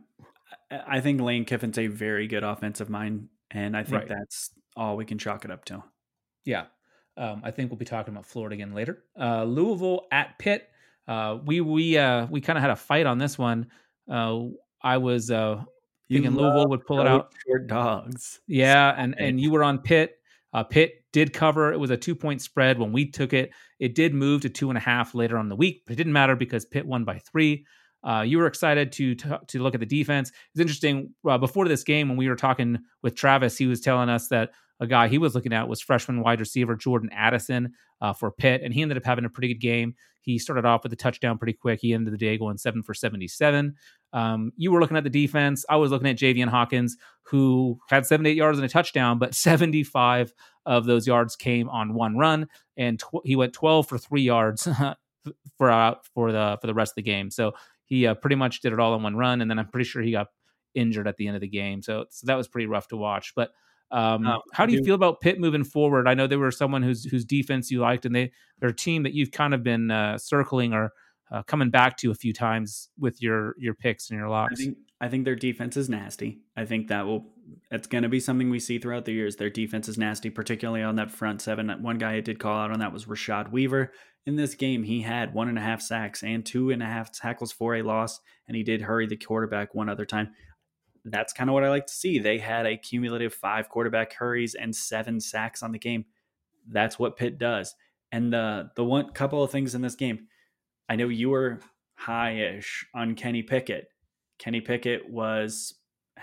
I think Lane Kiffin's a very good offensive mind, and I think that's all we can chalk it up to. Yeah. I think we'll be talking about Florida again later. Louisville at Pitt. We kind of had a fight on this one. I was thinking Louisville would pull it out. Short dogs. Yeah, and you were on Pitt. Pitt did cover. It was a 2-point spread when we took it. It did move to 2.5 later on the week, but it didn't matter because Pitt won by 3. You were excited to look at the defense. It's interesting. Before this game, when we were talking with Travis, he was telling us that a guy he was looking at was freshman wide receiver Jordan Addison for Pitt, and he ended up having a pretty good game. He started off with a touchdown pretty quick. He ended the day going 7 for 77. You were looking at the defense. I was looking at Javian Hawkins, who had 78 yards and a touchdown, but 75 of those yards came on 1 run, and he went 12 for 3 yards for the rest of the game. So he pretty much did it all in 1 run, and then I'm pretty sure he got injured at the end of the game. So that was pretty rough to watch. But how do you feel about Pitt moving forward? I know they were someone whose defense you liked, and they're a team that you've kind of been circling or coming back to a few times with your picks and your locks. I think their defense is nasty. I think it's going to be something we see throughout the years. Their defense is nasty, particularly on that front 7. One guy I did call out on that was Rashad Weaver. In this game, he had 1.5 sacks and 2.5 tackles for a loss, and he did hurry the quarterback one other time. That's kind of what I like to see. They had a cumulative 5 quarterback hurries and 7 sacks on the game. That's what Pitt does. And the one couple of things in this game, I know you were high-ish on Kenny Pickett. Kenny Pickett was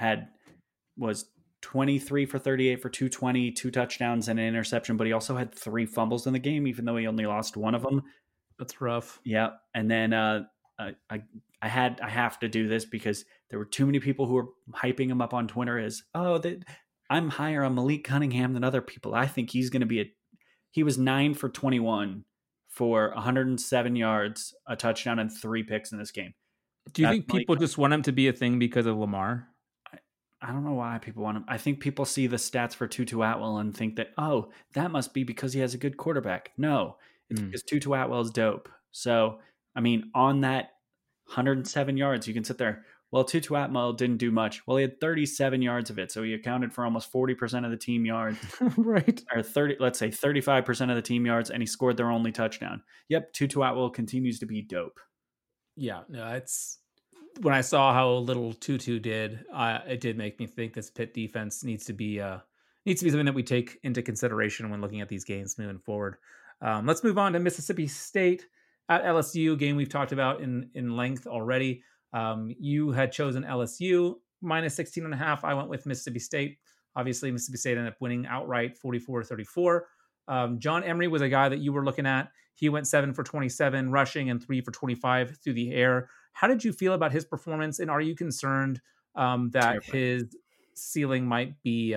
23 for 38 for 220, 2 touchdowns and an interception, but he also had 3 fumbles in the game, even though he only lost one of them. That's rough. Yeah. And then I have to do this because there were too many people who were hyping him up on Twitter as, I'm higher on Malik Cunningham than other people. I think he's going to be he was 9 for 21 for 107 yards, a touchdown, and 3 picks in this game. Do you think people just want him to be a thing because of Lamar? I don't know why people want him. I think people see the stats for Tutu Atwell and think that, that must be because he has a good quarterback. No, it's because Tutu Atwell is dope. So, I mean, on that 107 yards, you can sit there. Well, Tutu Atwell didn't do much. Well, he had 37 yards of it. So he accounted for almost 40% of the team yards. Right. Or 35% of the team yards, and he scored their only touchdown. Yep, Tutu Atwell continues to be dope. Yeah, no, it's when I saw how little Tutu did, it did make me think this Pitt defense needs to be something that we take into consideration when looking at these games moving forward. Let's move on to Mississippi State at LSU, game we've talked about in length already. You had chosen LSU minus 16.5. I went with Mississippi State. Obviously, Mississippi State ended up winning outright 44-34. John Emery was a guy that you were looking at. He went 7 for 27 rushing and 3 for 25 through the air. How did you feel about his performance? And are you concerned that his ceiling might be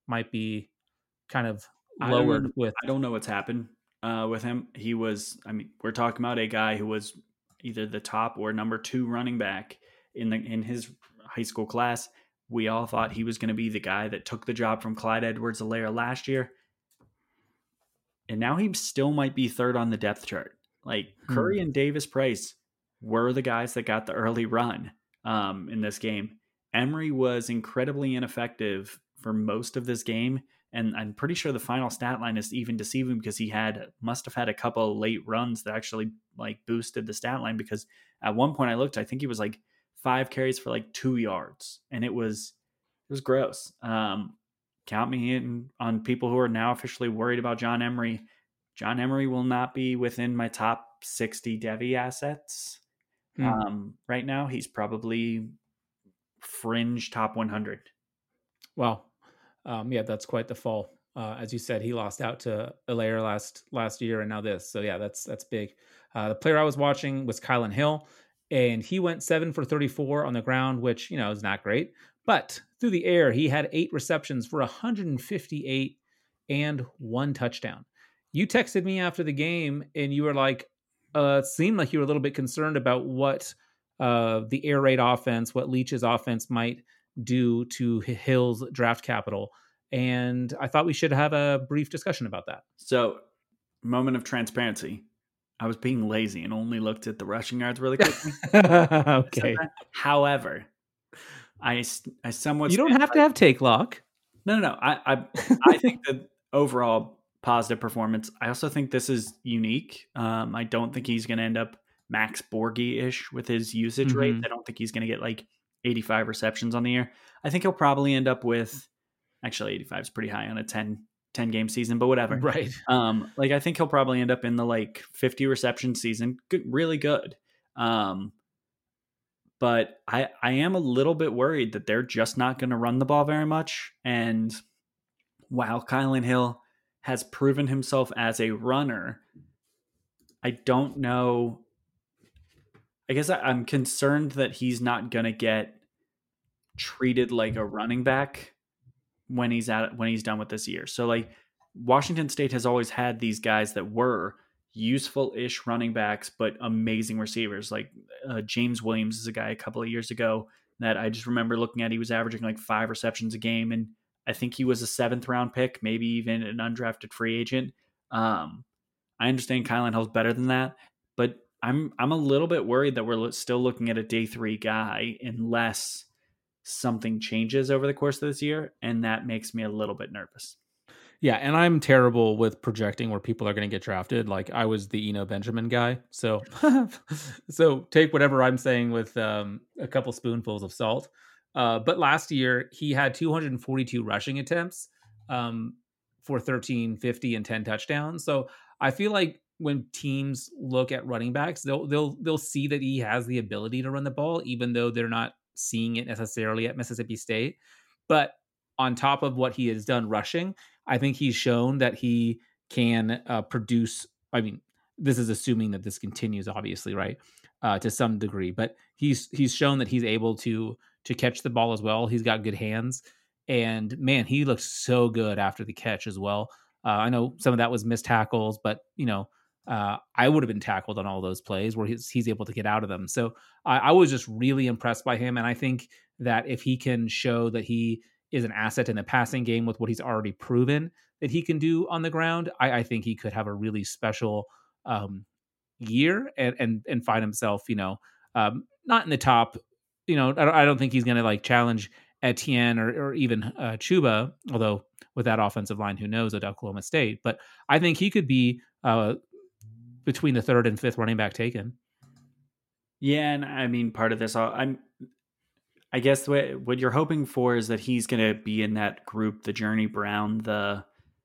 kind of lowered with? I don't know what's happened with him. He was, we're talking about a guy who was either the top or number 2 running back in his high school class. We all thought he was going to be the guy that took the job from Clyde Edwards-Helaire last year. And now he still might be 3rd on the depth chart. Like Curry and Davis Price were the guys that got the early run in this game. Emery was incredibly ineffective for most of this game. And I'm pretty sure the final stat line is even deceiving because he must have had a couple of late runs that actually like boosted the stat line, because at one point I looked, I think he was like 5 carries for like 2 yards. And it was gross. Count me in on people who are now officially worried about John Emery. John Emery will not be within my top 60 Devy assets. Right now, he's probably fringe top 100. Wow. Yeah, that's quite the fall. As you said, he lost out to Helaire last year and now this. So yeah, that's big. The player I was watching was Kylan Hill, and he went 7 for 34 on the ground, which, is not great. But through the air, he had 8 receptions for 158 and 1 touchdown. You texted me after the game and you were like, it seemed like you were a little bit concerned about what the air raid offense, what Leach's offense might do to Hill's draft capital. And I thought we should have a brief discussion about that. So, moment of transparency. I was being lazy and only looked at the rushing yards really quickly. Okay. However, I somewhat... You don't have to have take lock. No. I think that overall positive performance. I also think this is unique. I don't think he's going to end up Max Borghi-ish with his usage rate. I don't think he's going to get like 85 receptions on the year. I think he'll probably end up with... Actually, 85 is pretty high on a 10 game season, but whatever. Right. I think he'll probably end up in the like 50 reception season. Good, really good. But I am a little bit worried that they're just not going to run the ball very much. And while Kylan Hill has proven himself as a runner, I don't know. I guess I'm concerned that he's not going to get treated like a running back when he's done with this year. So like Washington State has always had these guys that were useful-ish running backs, but amazing receivers. Like James Williams is a guy a couple of years ago that I just remember looking at. He was averaging like 5 receptions a game. And I think he was a 7th round pick, maybe even an undrafted free agent. I understand Kylan Hill's better than that, but I'm a little bit worried that we're still looking at a day 3 guy unless something changes over the course of this year, and that makes me a little bit nervous. Yeah, and I'm terrible with projecting where people are going to get drafted. Like I was the Eno Benjamin guy, so take whatever I'm saying with a couple spoonfuls of salt. But last year he had 242 rushing attempts for 1,350 and 10 touchdowns. So I feel like when teams look at running backs, they'll see that he has the ability to run the ball, even though they're not seeing it necessarily at Mississippi State. But on top of what he has done rushing, I think he's shown that he can produce. I mean, this is assuming that this continues, obviously, right, to some degree. But he's shown that he's able to catch the ball as well. He's got good hands, and man, he looks so good after the catch as well. I know some of that was missed tackles, but I would have been tackled on all those plays where he's able to get out of them. So I was just really impressed by him, and I think that if he can show that he is an asset in the passing game with what he's already proven that he can do on the ground, I think he could have a really special year and find himself, not in the top. I don't think he's going to like challenge Etienne or even Chuba, although with that offensive line, who knows at Oklahoma State. But I think he could be between the third and fifth running back taken. Yeah, and I mean, part of this, I guess what you're hoping for is that he's going to be in that group, the Journey Brown, the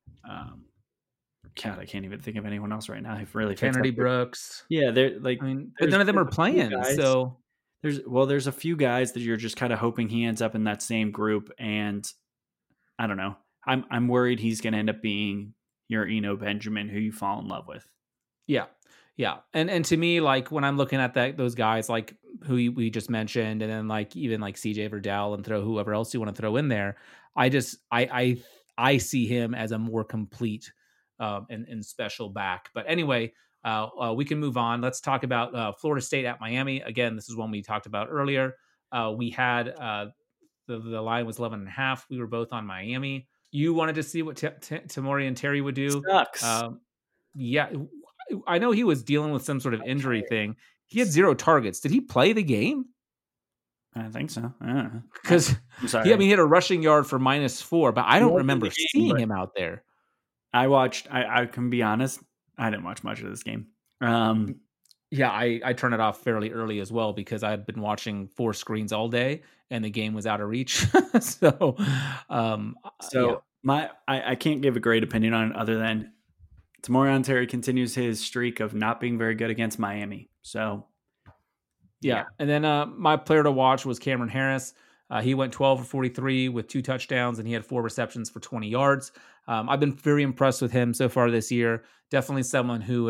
God, I can't even think of anyone else right now. I've really Kennedy Brooks. Yeah, they're like, I mean, but none of them are playing. So there's a few guys that you're just kind of hoping he ends up in that same group, and I don't know. I'm worried he's going to end up being your Eno Benjamin, who you fall in love with. Yeah. Yeah. And to me, like when I'm looking at those guys, like who we just mentioned, and then like even like CJ Verdell and throw whoever else you want to throw in there, I see him as a more complete and special back. But anyway, we can move on. Let's talk about Florida State at Miami. Again, this is one we talked about earlier. We had the line was 11.5. We were both on Miami. You wanted to see what Tamorrion Terry would do. Sucks. Yeah. I know he was dealing with some sort of injury thing. He had 0 targets. Did he play the game? I think so. Because he had a rushing yard for -4, but I don't remember seeing him out there. I can be honest, I didn't watch much of this game. Yeah, I turned it off fairly early as well because I had been watching 4 screens all day and the game was out of reach. I can't give a great opinion on it other than Tamorrion Terry continues his streak of not being very good against Miami. So, yeah. And then my player to watch was Cameron Harris. He went 12 for 43 with 2 touchdowns, and he had 4 receptions for 20 yards. I've been very impressed with him so far this year. Definitely someone who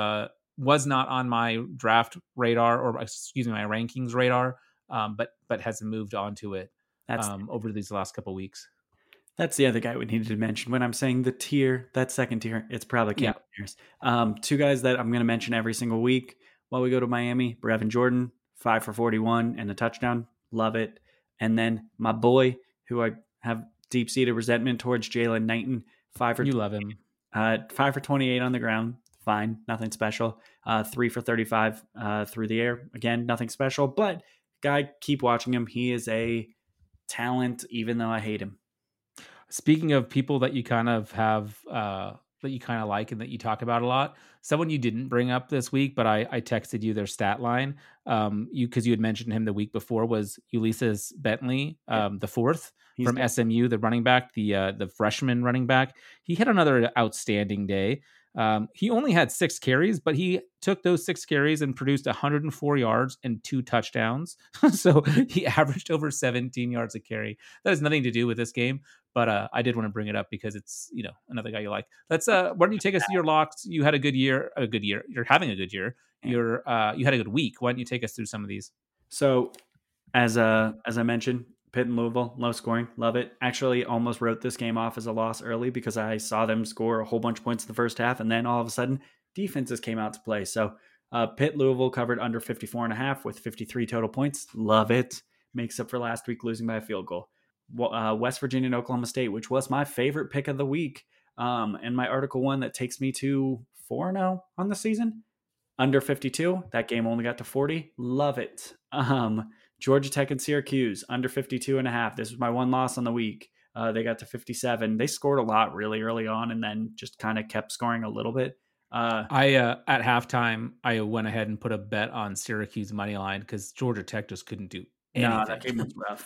was not on my draft radar, or excuse me, my rankings radar, but has moved on to it over these last couple of weeks. That's the other guy we needed to mention. When I'm saying the tier, that second tier, it's probably Cameron Harris. 2 guys that I'm going to mention every single week while we go to Miami. Brevin Jordan, 5 for 41 and a touchdown. Love it. And then my boy, who I have deep-seated resentment towards, Jalen Knighton, 5 for... You love him. 5 for 28 on the ground. Fine. Nothing special. 3 for 35 through the air. Again, nothing special. But, guy, keep watching him. He is a talent, even though I hate him. Speaking of people that you kind of have, that you kind of like and that you talk about a lot, someone you didn't bring up this week, but I texted you their stat line, because you had mentioned him the week before, was Ulysses Bentley, the 4th from SMU, the running back, the freshman running back. He had another outstanding day. He only had 6 carries, but he took those 6 carries and produced 104 yards and 2 touchdowns. So he averaged over 17 yards a carry. That has nothing to do with this game, but I did want to bring it up because it's, another guy you like. Let's why don't you take us to your locks? You had a good year. You're having a good year. You had a good week. Why don't you take us through some of these? So as I mentioned, Pitt and Louisville, low scoring, love it. Actually, almost wrote this game off as a loss early because I saw them score a whole bunch of points in the first half, and then all of a sudden, defenses came out to play. So Pitt Louisville covered under 54.5 with 53 total points. Love it. Makes up for last week losing by a field goal. West Virginia and Oklahoma State, which was my favorite pick of the week, and my article one that takes me to 4-0 on the season. Under 52, that game only got to 40. Love it. Georgia Tech and Syracuse, under 52.5. This was my one loss on the week. They got to 57. They scored a lot really early on and then just kind of kept scoring a little bit. At halftime, I went ahead and put a bet on Syracuse money line because Georgia Tech just couldn't do anything. No, that game was rough.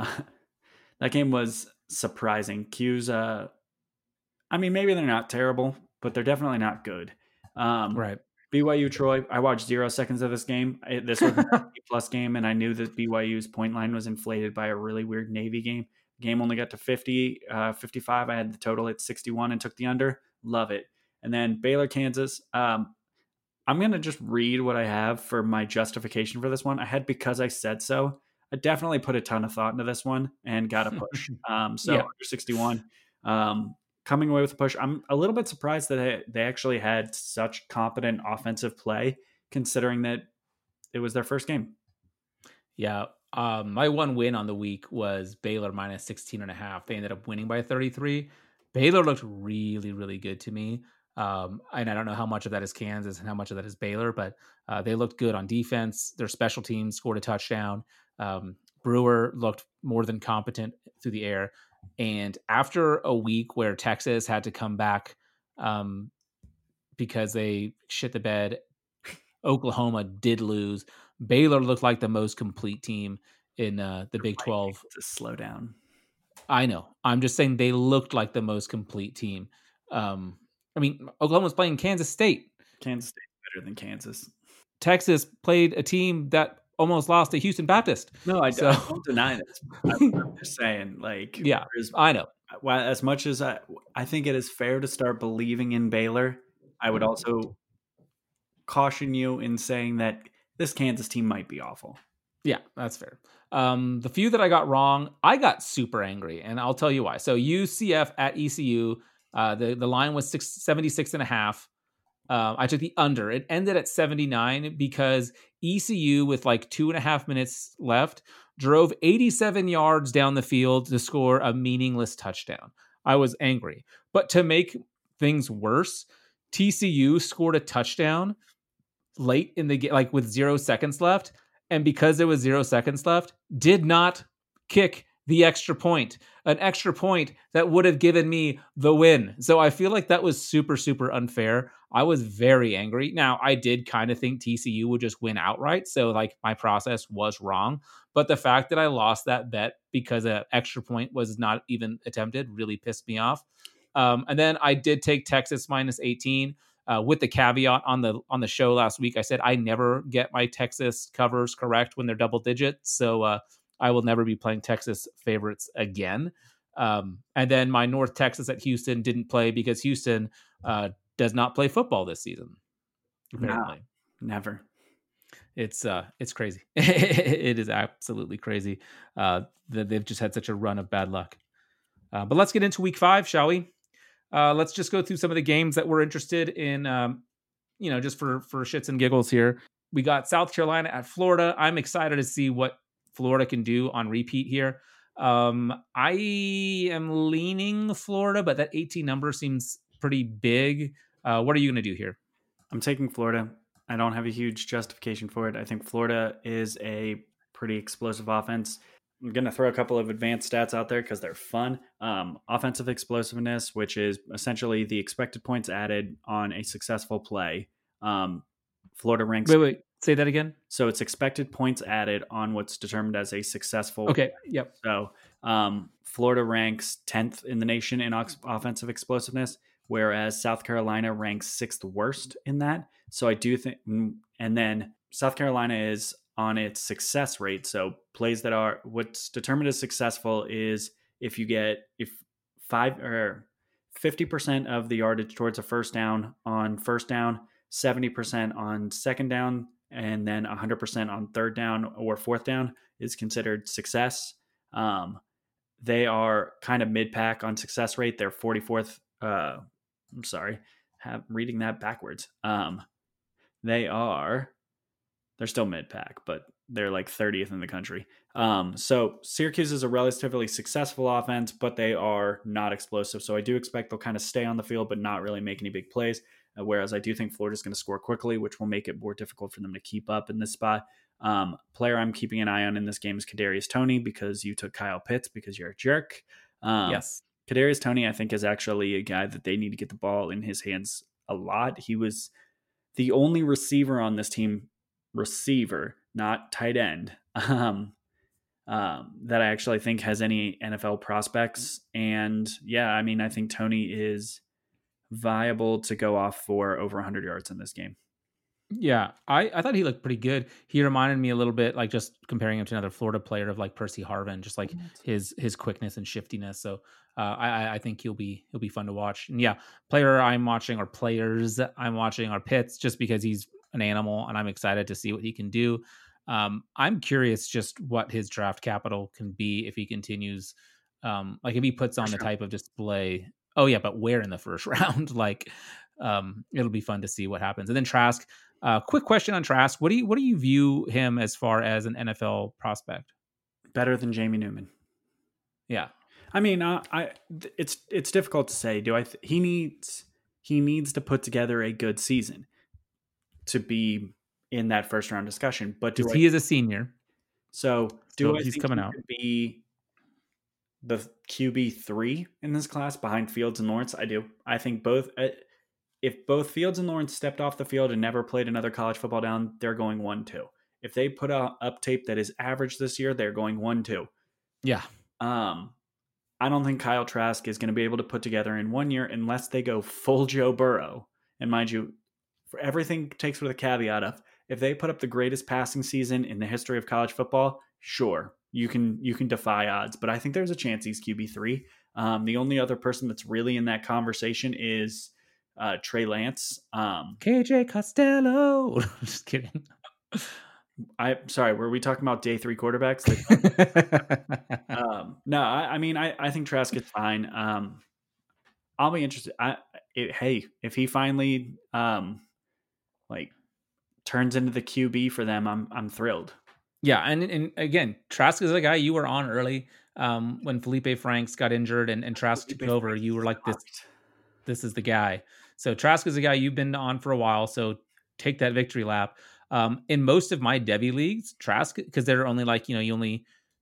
That game was surprising. Q's, maybe they're not terrible, but they're definitely not good. Right. BYU Troy, I watched 0 seconds of this game. This was an A+ game, and I knew that BYU's point line was inflated by a really weird Navy game. The game only got to 55. I had the total at 61 and took the under. Love it. And then Baylor, Kansas. I'm going to just read what I have for my justification for this one. I had because I said so. I definitely put a ton of thought into this one and got a push. Yeah. Under 61, coming away with a push. I'm a little bit surprised that they actually had such competent offensive play, considering that it was their first game. Yeah. My one win on the week was Baylor minus 16.5. They ended up winning by 33. Baylor looked really, really good to me. And I don't know how much of that is Kansas and how much of that is Baylor, but they looked good on defense. Their special teams scored a touchdown. Brewer looked more than competent through the air. And after a week where Texas had to come back because they shit the bed, Oklahoma did lose. Baylor looked like the most complete team in the Big 12. To slow down. I know. I'm just saying they looked like the most complete team. I mean, Oklahoma's playing Kansas State. Kansas State's better than Kansas. Texas played a team that almost lost to Houston Baptist. No, I don't deny this. I'm just saying, like, yeah, I know. As much as I think it is fair to start believing in Baylor, I would also caution you in saying that this Kansas team might be awful. Yeah, that's fair. The few that I got wrong, I got super angry, and I'll tell you why. So UCF at ECU, the line was 76.5. I took the under. It ended at 79 because ECU, with like 2.5 minutes left, drove 87 yards down the field to score a meaningless touchdown. I was angry. But to make things worse, TCU scored a touchdown late in the game, like with 0 seconds left. And because there was 0 seconds left, did not kick the extra point, an extra point that would have given me the win. So I feel like that was super, super unfair. I was very angry. Now, I did kind of think TCU would just win outright. So like my process was wrong. But the fact that I lost that bet because an extra point was not even attempted really pissed me off. And then I did take Texas minus 18. With the caveat on the show last week, I said I never get my Texas covers correct when they're double digits. So I will never be playing Texas favorites again. And then my North Texas at Houston didn't play because Houston does not play football this season. Apparently, never. It's crazy. It is absolutely crazy that they've just had such a run of bad luck. But let's get into week 5, shall we? Let's just go through some of the games that we're interested in, just for shits and giggles here. We got South Carolina at Florida. I'm excited to see what Florida can do on repeat here. I am leaning Florida, but that 18 number seems pretty big. What are you going to do here? I'm taking Florida. I don't have a huge justification for it. I think Florida is a pretty explosive offense. I'm going to throw a couple of advanced stats out there because they're fun. Offensive explosiveness, which is essentially the expected points added on a successful play. Florida ranks... Wait. Say that again. So it's expected points added on what's determined as a successful... Okay, yep. So Florida ranks 10th in the nation in offensive explosiveness, whereas South Carolina ranks 6th worst in that. So I do think... And then South Carolina is on its success rate. So plays that are what's determined as successful is if 50% of the yardage towards a first down on first down, 70% on second down, and then 100% on third down or fourth down is considered success. They are kind of mid-pack on success rate. They're 44th. Reading that backwards. They're still mid-pack, but they're like 30th in the country. So Syracuse is a relatively successful offense, but they are not explosive. So I do expect they'll kind of stay on the field, but not really make any big plays. Whereas I do think Florida's going to score quickly, which will make it more difficult for them to keep up in this spot. Player I'm keeping an eye on in this game is Kadarius Toney because you took Kyle Pitts because you're a jerk. Yes. Kadarius Toney, I think, is actually a guy that they need to get the ball in his hands a lot. He was the only receiver on this team, not tight end, that I actually think has any NFL prospects. And yeah, I mean, I think Toney is viable to go off for over 100 yards in this game. Yeah, I thought he looked pretty good. He reminded me a little bit, like just comparing him to another Florida player of like Percy Harvin, just like his quickness and shiftiness. So I think he'll be fun to watch. And yeah, player I'm watching or players I'm watching are Pitts, just because he's an animal and I'm excited to see what he can do. I'm curious just what his draft capital can be if he continues, like if he puts on the type of display. Oh yeah, but where in the first round? Like, it'll be fun to see what happens. And then Trask. Quick question on Trask. What do you view him as far as an NFL prospect? Better than Jamie Newman. Yeah. I mean, it's difficult to say. He needs to put together a good season to be in that first round discussion. But he is a senior, so I he's think coming he out could be the QB3 in this class behind Fields and Lawrence? I do. I think both. If both Fields and Lawrence stepped off the field and never played another college football down, they're going 1-2. If they put up tape that is average this year, they're going 1-2. Yeah. I don't think Kyle Trask is going to be able to put together in 1 year unless they go full Joe Burrow. And mind you, for everything takes with a caveat of if they put up the greatest passing season in the history of college football, sure, you can defy odds. But I think there's a chance he's QB3. The only other person that's really in that conversation is Trey Lance. KJ Costello. Just kidding. Sorry, were we talking about day 3 quarterbacks? No, I mean, I think Trask is fine. I'll be interested. Hey, if he finally turns into the QB for them, I'm thrilled. Yeah, and again, Trask is a guy you were on early when Felipe Franks got injured and Trask took over. You were like, this is the guy. So Trask is a guy you've been on for a while. So take that victory lap. In most of my Devy leagues, Trask, because they're only like, you only,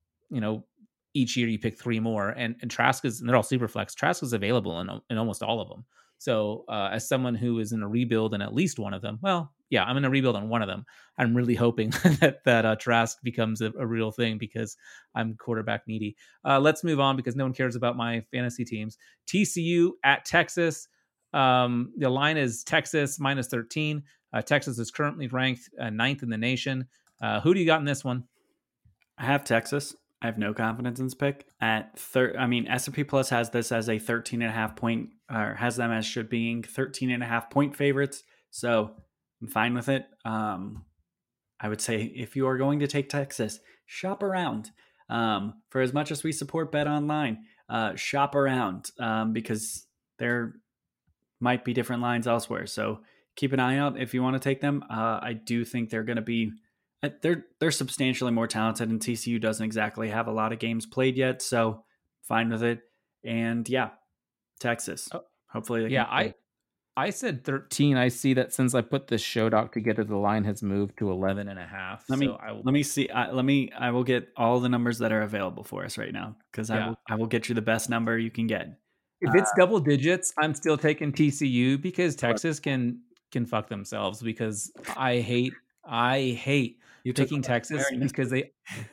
each year you pick 3 more, and Trask is, and they're all super flex. Trask is available in almost all of them. So as someone who is in a rebuild in at least one of them, well, yeah, I'm in a rebuild on one of them. I'm really hoping that Trask becomes a real thing because I'm quarterback needy. Let's move on because no one cares about my fantasy teams. TCU at Texas. The line is Texas minus 13. Texas is currently ranked 9th in the nation. Who do you got in this one? I have Texas. I have no confidence in this pick. S&P Plus has this as a 13.5 point, or has them as should being 13.5 point favorites. So I'm fine with it. I would say if you are going to take Texas, shop around. For as much as we support Bet Online, shop around because there might be different lines elsewhere. So keep an eye out if you want to take them. I do think they're going to be. They're substantially more talented, and TCU doesn't exactly have a lot of games played yet, so fine with it. And yeah, Texas. Hopefully, I said 13. I see that since I put the show doc together, the line has moved to 11.5. Let me see. I will get all the numbers that are available for us right now because I will get you the best number you can get. If it's double digits, I'm still taking TCU because Texas can fuck themselves because I hate picking Texas because they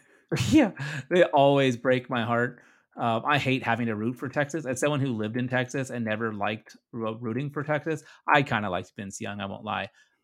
always break my heart. I hate having to root for Texas. As someone who lived in Texas and never liked rooting for Texas, I kind of liked Vince Young. I won't lie.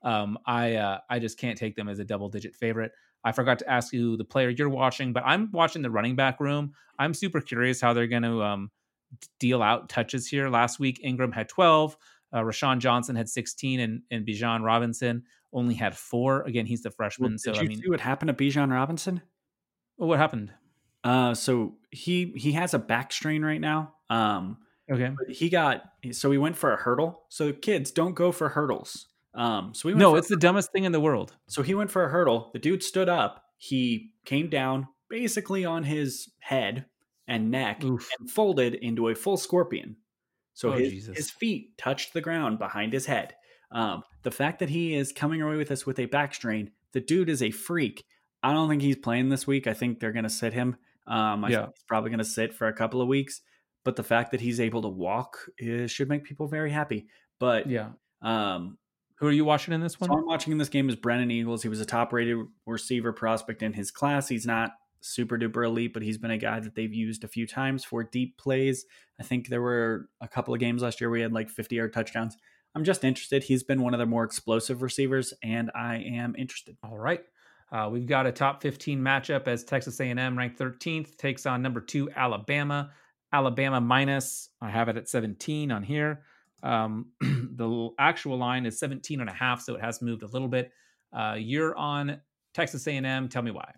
I just can't take them as a double-digit favorite. I forgot to ask you the player you're watching, but I'm watching the running back room. I'm super curious how they're going to deal out touches here. Last week, Ingram had 12. Rashawn Johnson had 16, and Bijan Robinson only had 4. Again, he's the freshman. Did you see what happened to Bijan Robinson? Well, what happened? So he has a back strain right now. Okay. He went for a hurdle. So kids, don't go for hurdles. It's the dumbest thing in the world. So he went for a hurdle. The dude stood up. He came down basically on his head and neck and folded into a full scorpion. So his feet touched the ground behind his head. The fact that he is coming away with this with a back strain, the dude is a freak. I don't think he's playing this week. I think they're going to sit him. I think he's probably going to sit for a couple of weeks. But the fact that he's able to walk should make people very happy. But who are you watching in this one? So I'm watching in this game is Brennan Eagles. He was a top-rated receiver prospect in his class. He's not super duper elite, but he's been a guy that they've used a few times for deep plays. I think there were a couple of games last year where he had like 50-yard touchdowns. I'm just interested. He's been one of their more explosive receivers, and I am interested. All right. We've got a top 15 matchup as Texas A&M, ranked 13th, takes on number 2 Alabama. Alabama minus, I have it at 17 on here. The actual line is 17.5, so it has moved a little bit. You're on Texas A&M. Tell me why.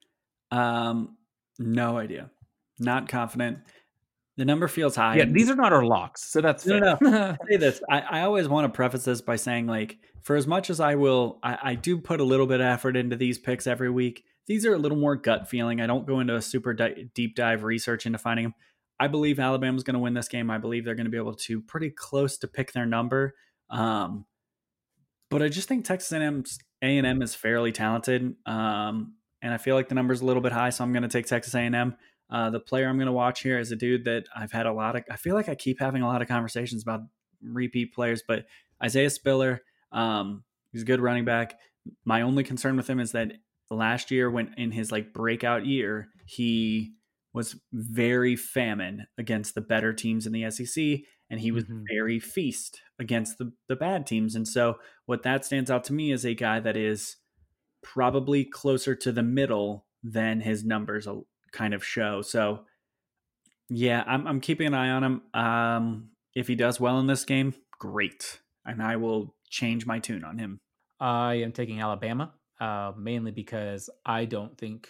No idea. Not confident. The number feels high. Yeah, these are not our locks, so that's fair. No. I'll say this. I always want to preface this by saying, like, for as much as I do put a little bit of effort into these picks every week. These are a little more gut feeling. I don't go into a super deep dive research into finding them. I believe Alabama's going to win this game. I believe they're going to be able to pretty close to pick their number. But I just think Texas A&M is fairly talented. And I feel like the number's a little bit high, so I'm going to take Texas A&M. The player I'm going to watch here is a dude that I've had I feel like I keep having a lot of conversations about repeat players, but Isaiah Spiller, he's a good running back. My only concern with him is that last year, when in his like breakout year, he was very famine against the better teams in the SEC, and he was very feast against the bad teams. And so what that stands out to me is a guy that is probably closer to the middle than his numbers kind of show. So yeah, I'm keeping an eye on him. If he does well in this game, great. And I will change my tune on him. I am taking Alabama, mainly because I don't think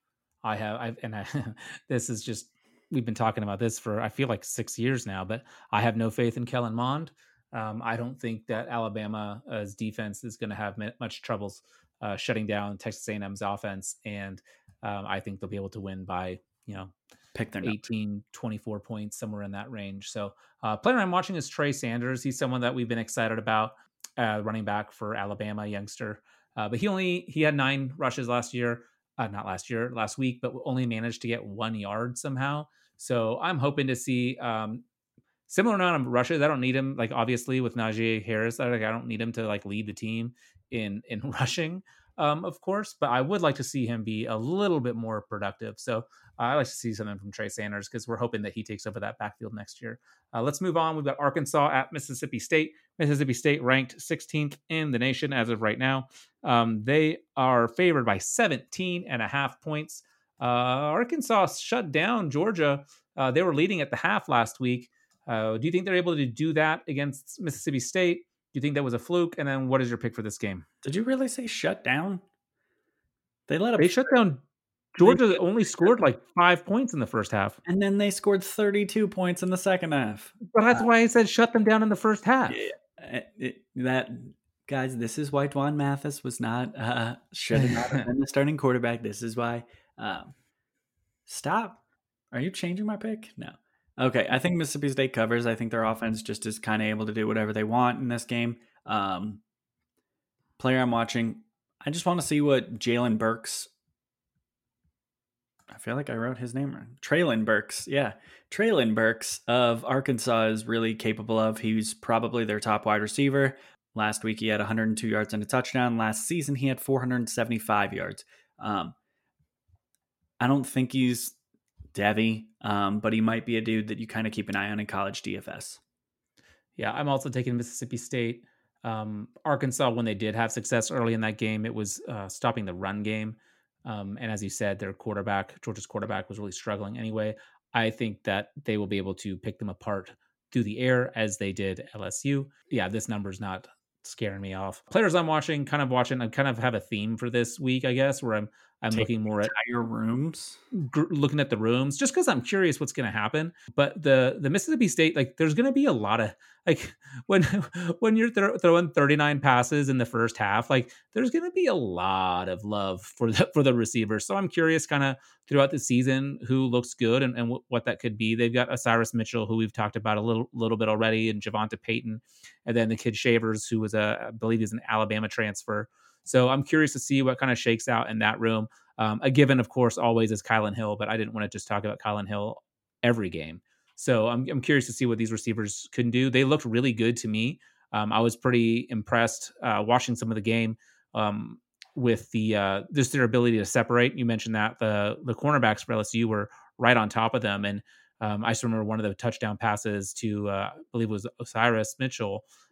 this is just, we've been talking about this for, I feel like 6 years now, but I have no faith in Kellen Mond. I don't think that Alabama's defense is going to have much troubles shutting down Texas A&M's offense. And I think they'll be able to win by, pick their 18, 24 points, somewhere in that range. So player I'm watching is Trey Sanders. He's someone that we've been excited about, running back for Alabama, youngster. But he had 9 rushes last week, but only managed to get 1 yard somehow. So I'm hoping to see similar amount of rushes. I don't need him, like, obviously with Najee Harris, I don't need him to like lead the team in rushing, of course, but I would like to see him be a little bit more productive. So I like to see something from Trey Sanders because we're hoping that he takes over that backfield next year. Let's move on. We've got Arkansas at Mississippi State. Mississippi State ranked 16th in the nation as of right now. They are favored by 17.5 points. Arkansas shut down Georgia. They were leading at the half last week. Do you think they're able to do that against Mississippi State? Do you think that was a fluke? And then what is your pick for this game? Did you really say shut down? They shut down. Georgia only scored like 5 points in the first half. And then they scored 32 points in the second half. But that's why I said shut them down in the first half. Guys, this is why Dwan Mathis was should not have been the starting quarterback. This is why. Stop. Are you changing my pick? No. Okay, I think Mississippi State covers. I think their offense just is kind of able to do whatever they want in this game. Player I'm watching, I just want to see what Jalen Burks. I feel like I wrote his name wrong. Treylon Burks. Yeah. Treylon Burks of Arkansas is really capable of. He's probably their top wide receiver. Last week, he had 102 yards and a touchdown. Last season, he had 475 yards. I don't think he's Devy, but he might be a dude that you kind of keep an eye on in college DFS. Yeah, I'm also taking Mississippi State. Arkansas, when they did have success early in that game, it was stopping the run game. And as you said, Georgia's quarterback was really struggling anyway. I think that they will be able to pick them apart through the air as they did LSU. Yeah, this number's not scaring me off. Players I'm watching, I kind of have a theme for this week, I guess, where I'm looking more at your rooms, looking at the rooms, just because I'm curious what's going to happen. But the Mississippi State, like, there's going to be a lot of, like, when you're throwing 39 passes in the first half, like, there's going to be a lot of love for the receivers. So I'm curious, kind of throughout the season, who looks good and what that could be. They've got Osiris Mitchell, who we've talked about a little bit already, and Javonte Payton, and then the kid Shavers, who was I believe is an Alabama transfer. So I'm curious to see what kind of shakes out in that room. A given, of course, always is Kylan Hill, but I didn't want to just talk about Kylan Hill every game. So I'm curious to see what these receivers can do. They looked really good to me. I was pretty impressed watching some of the game with just their ability to separate. You mentioned that the cornerbacks for LSU were right on top of them, and I still remember one of the touchdown passes to I believe it was Osiris Mitchell.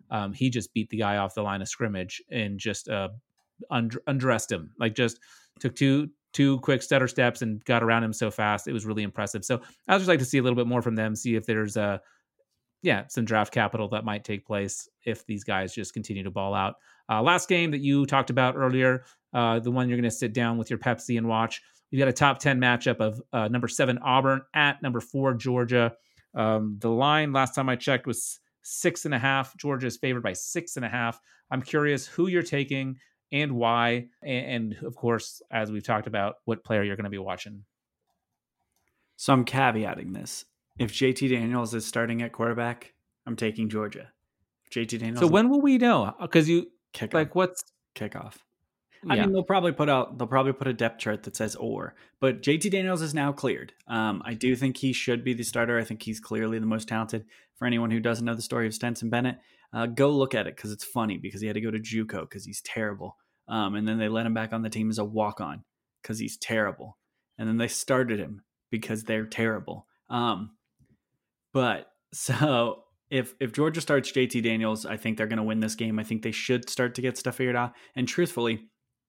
He just beat the guy off the line of scrimmage and just undressed him. Like just took two quick stutter steps and got around him so fast. It was really impressive. So I would just like to see a little bit more from them, see if there's some draft capital that might take place if these guys just continue to ball out. Last game that you talked about earlier, the one you're going to sit down with your Pepsi and watch. We've got a top 10 matchup of number 7 Auburn at number 4 Georgia. The line last time I checked was 6.5. Georgia is favored by 6.5. I'm curious who you're taking and why. And of course, as we've talked about, what player you're going to be watching. So I'm caveating this. If JT Daniels is starting at quarterback, I'm taking Georgia. If JT Daniels. So when will we know? Because you what's kickoff? Yeah. I mean, they'll probably put a depth chart that says or, but JT Daniels is now cleared. I do think he should be the starter. I think he's clearly the most talented. For anyone who doesn't know the story of Stenson Bennett, go look at it because it's funny because he had to go to JUCO because he's terrible. And then they let him back on the team as a walk-on because he's terrible. And then they started him because they're terrible. But so if Georgia starts JT Daniels, I think they're going to win this game. I think they should start to get stuff figured out. And truthfully,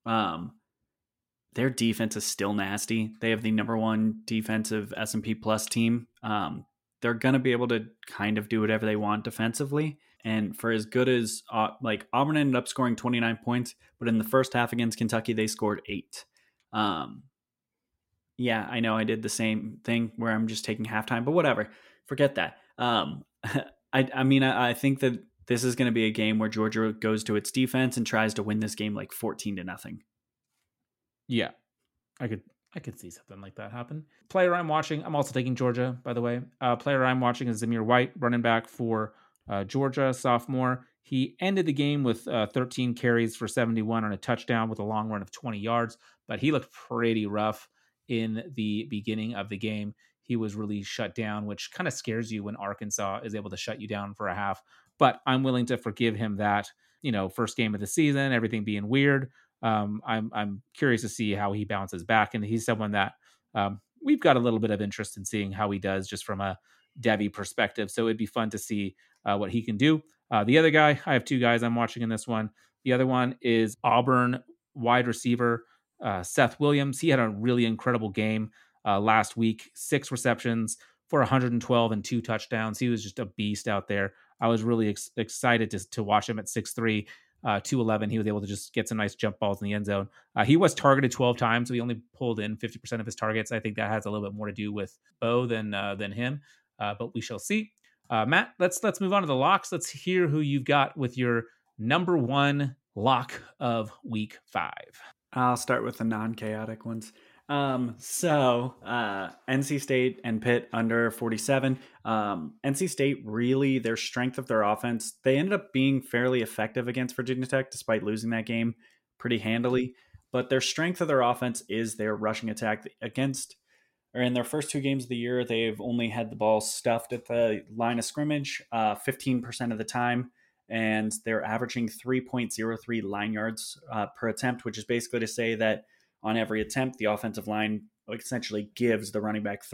their defense is still nasty. They have the number 1 defensive S&P plus team. They're going to be able to kind of do whatever they want defensively. And for as good as Auburn ended up scoring 29 points, but in the first half against Kentucky, they scored 8. Yeah, I know I did the same thing where I'm just taking halftime, but whatever. Forget that. I think that this is going to be a game where Georgia goes to its defense and tries to win this game like 14-0. Yeah, I could see something like that happen. Player I'm watching, I'm also taking Georgia, by the way. Player I'm watching is Zamir White, running back for Georgia, sophomore. He ended the game with 13 carries for 71 on a touchdown with a long run of 20 yards, but he looked pretty rough in the beginning of the game. He was really shut down, which kind of scares you when Arkansas is able to shut you down for a half. But I'm willing to forgive him that, first game of the season, everything being weird. I'm curious to see how he bounces back. And he's someone that we've got a little bit of interest in seeing how he does just from a Devy perspective. So it'd be fun to see what he can do. The other guy, I have 2 guys I'm watching in this one. The other one is Auburn wide receiver Seth Williams. He had a really incredible game last week, 6 receptions for 112 and 2 touchdowns. He was just a beast out there. I was really excited to watch him at 6'3", 211. He was able to just get some nice jump balls in the end zone. He was targeted 12 times, so he only pulled in 50% of his targets. I think that has a little bit more to do with Bo than him, but we shall see. Matt, let's move on to the locks. Let's hear who you've got with your number 1 lock of week 5. I'll start with the non-chaotic ones. NC State and Pitt under 47. NC State really, their strength of their offense, they ended up being fairly effective against Virginia Tech despite losing that game pretty handily. But their strength of their offense is their rushing attack. In their first 2 games of the year, they've only had the ball stuffed at the line of scrimmage 15% of the time. And they're averaging 3.03 line yards per attempt, which is basically to say that on every attempt, the offensive line essentially gives the running back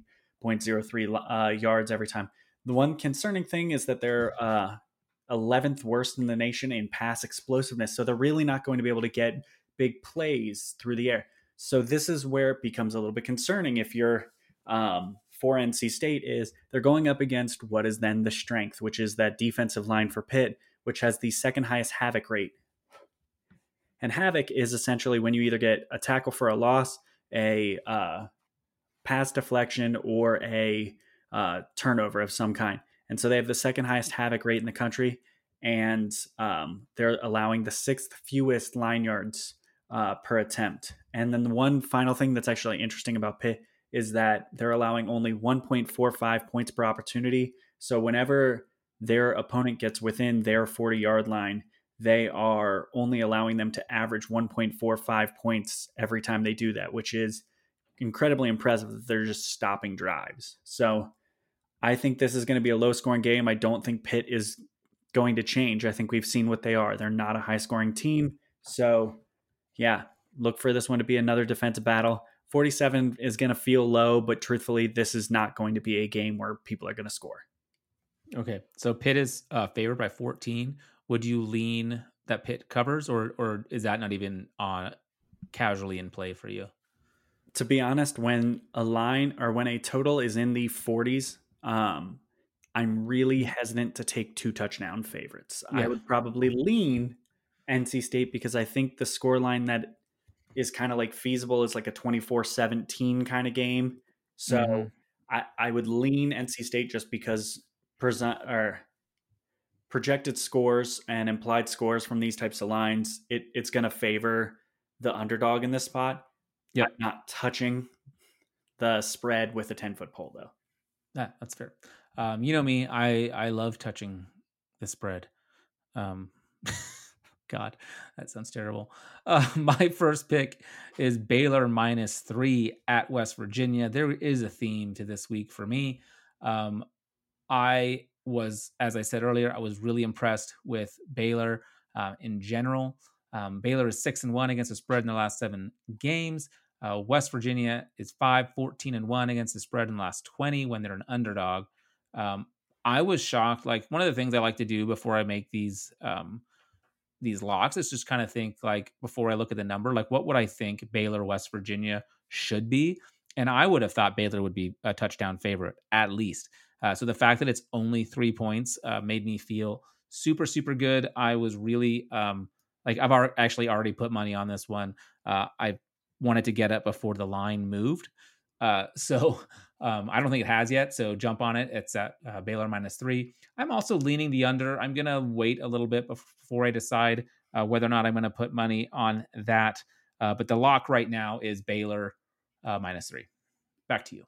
3.03 yards every time. The one concerning thing is that they're 11th worst in the nation in pass explosiveness. So they're really not going to be able to get big plays through the air. So this is where it becomes a little bit concerning if you're for NC State is they're going up against what is then the strength, which is that defensive line for Pitt, which has the second highest havoc rate. And havoc is essentially when you either get a tackle for a loss, a pass deflection, or a turnover of some kind. And so they have the second highest havoc rate in the country, and they're allowing the 6th fewest line yards per attempt. And then the one final thing that's actually interesting about Pitt is that they're allowing only 1.45 points per opportunity. So whenever their opponent gets within their 40-yard line, they are only allowing them to average 1.45 points every time they do that, which is incredibly impressive that they're just stopping drives. So I think this is going to be a low-scoring game. I don't think Pitt is going to change. I think we've seen what they are. They're not a high-scoring team. So, yeah, look for this one to be another defensive battle. 47 is going to feel low, but truthfully, this is not going to be a game where people are going to score. Okay, so Pitt is favored by 14. Would you lean that Pitt covers, or is that not even casually in play for you? To be honest, when a line or when a total is in the 40s, I'm really hesitant to take 2 touchdown favorites. I Yeah. would probably lean NC State because I think the score line that is kind of like feasible is like a 24-17 kind of game. So I would lean NC State just because projected scores and implied scores from these types of lines, it's going to favor the underdog in this spot. Yep. I'm not touching the spread with a 10-foot pole, though. That's fair. You know me, I love touching the spread. God, that sounds terrible. My first pick is Baylor -3 at West Virginia. There is a theme to this week for me. I was, as I said earlier, I was really impressed with Baylor in general. Baylor is 6-1 against the spread in the last 7 games. West Virginia is 5-14-1 against the spread in the last 20 when they're an underdog. I was shocked. Like, one of the things I like to do before I make these locks is just kind of think, like, before I look at the number, like, what would I think Baylor West Virginia should be? And I would have thought Baylor would be a touchdown favorite at least. So the fact that it's only 3 points made me feel super, super good. I was really I've actually already put money on this one. I wanted to get it before the line moved. So I don't think it has yet. So jump on it. It's at Baylor -3. I'm also leaning the under. I'm going to wait a little bit before I decide whether or not I'm going to put money on that. But the lock right now is Baylor -3. Back to you.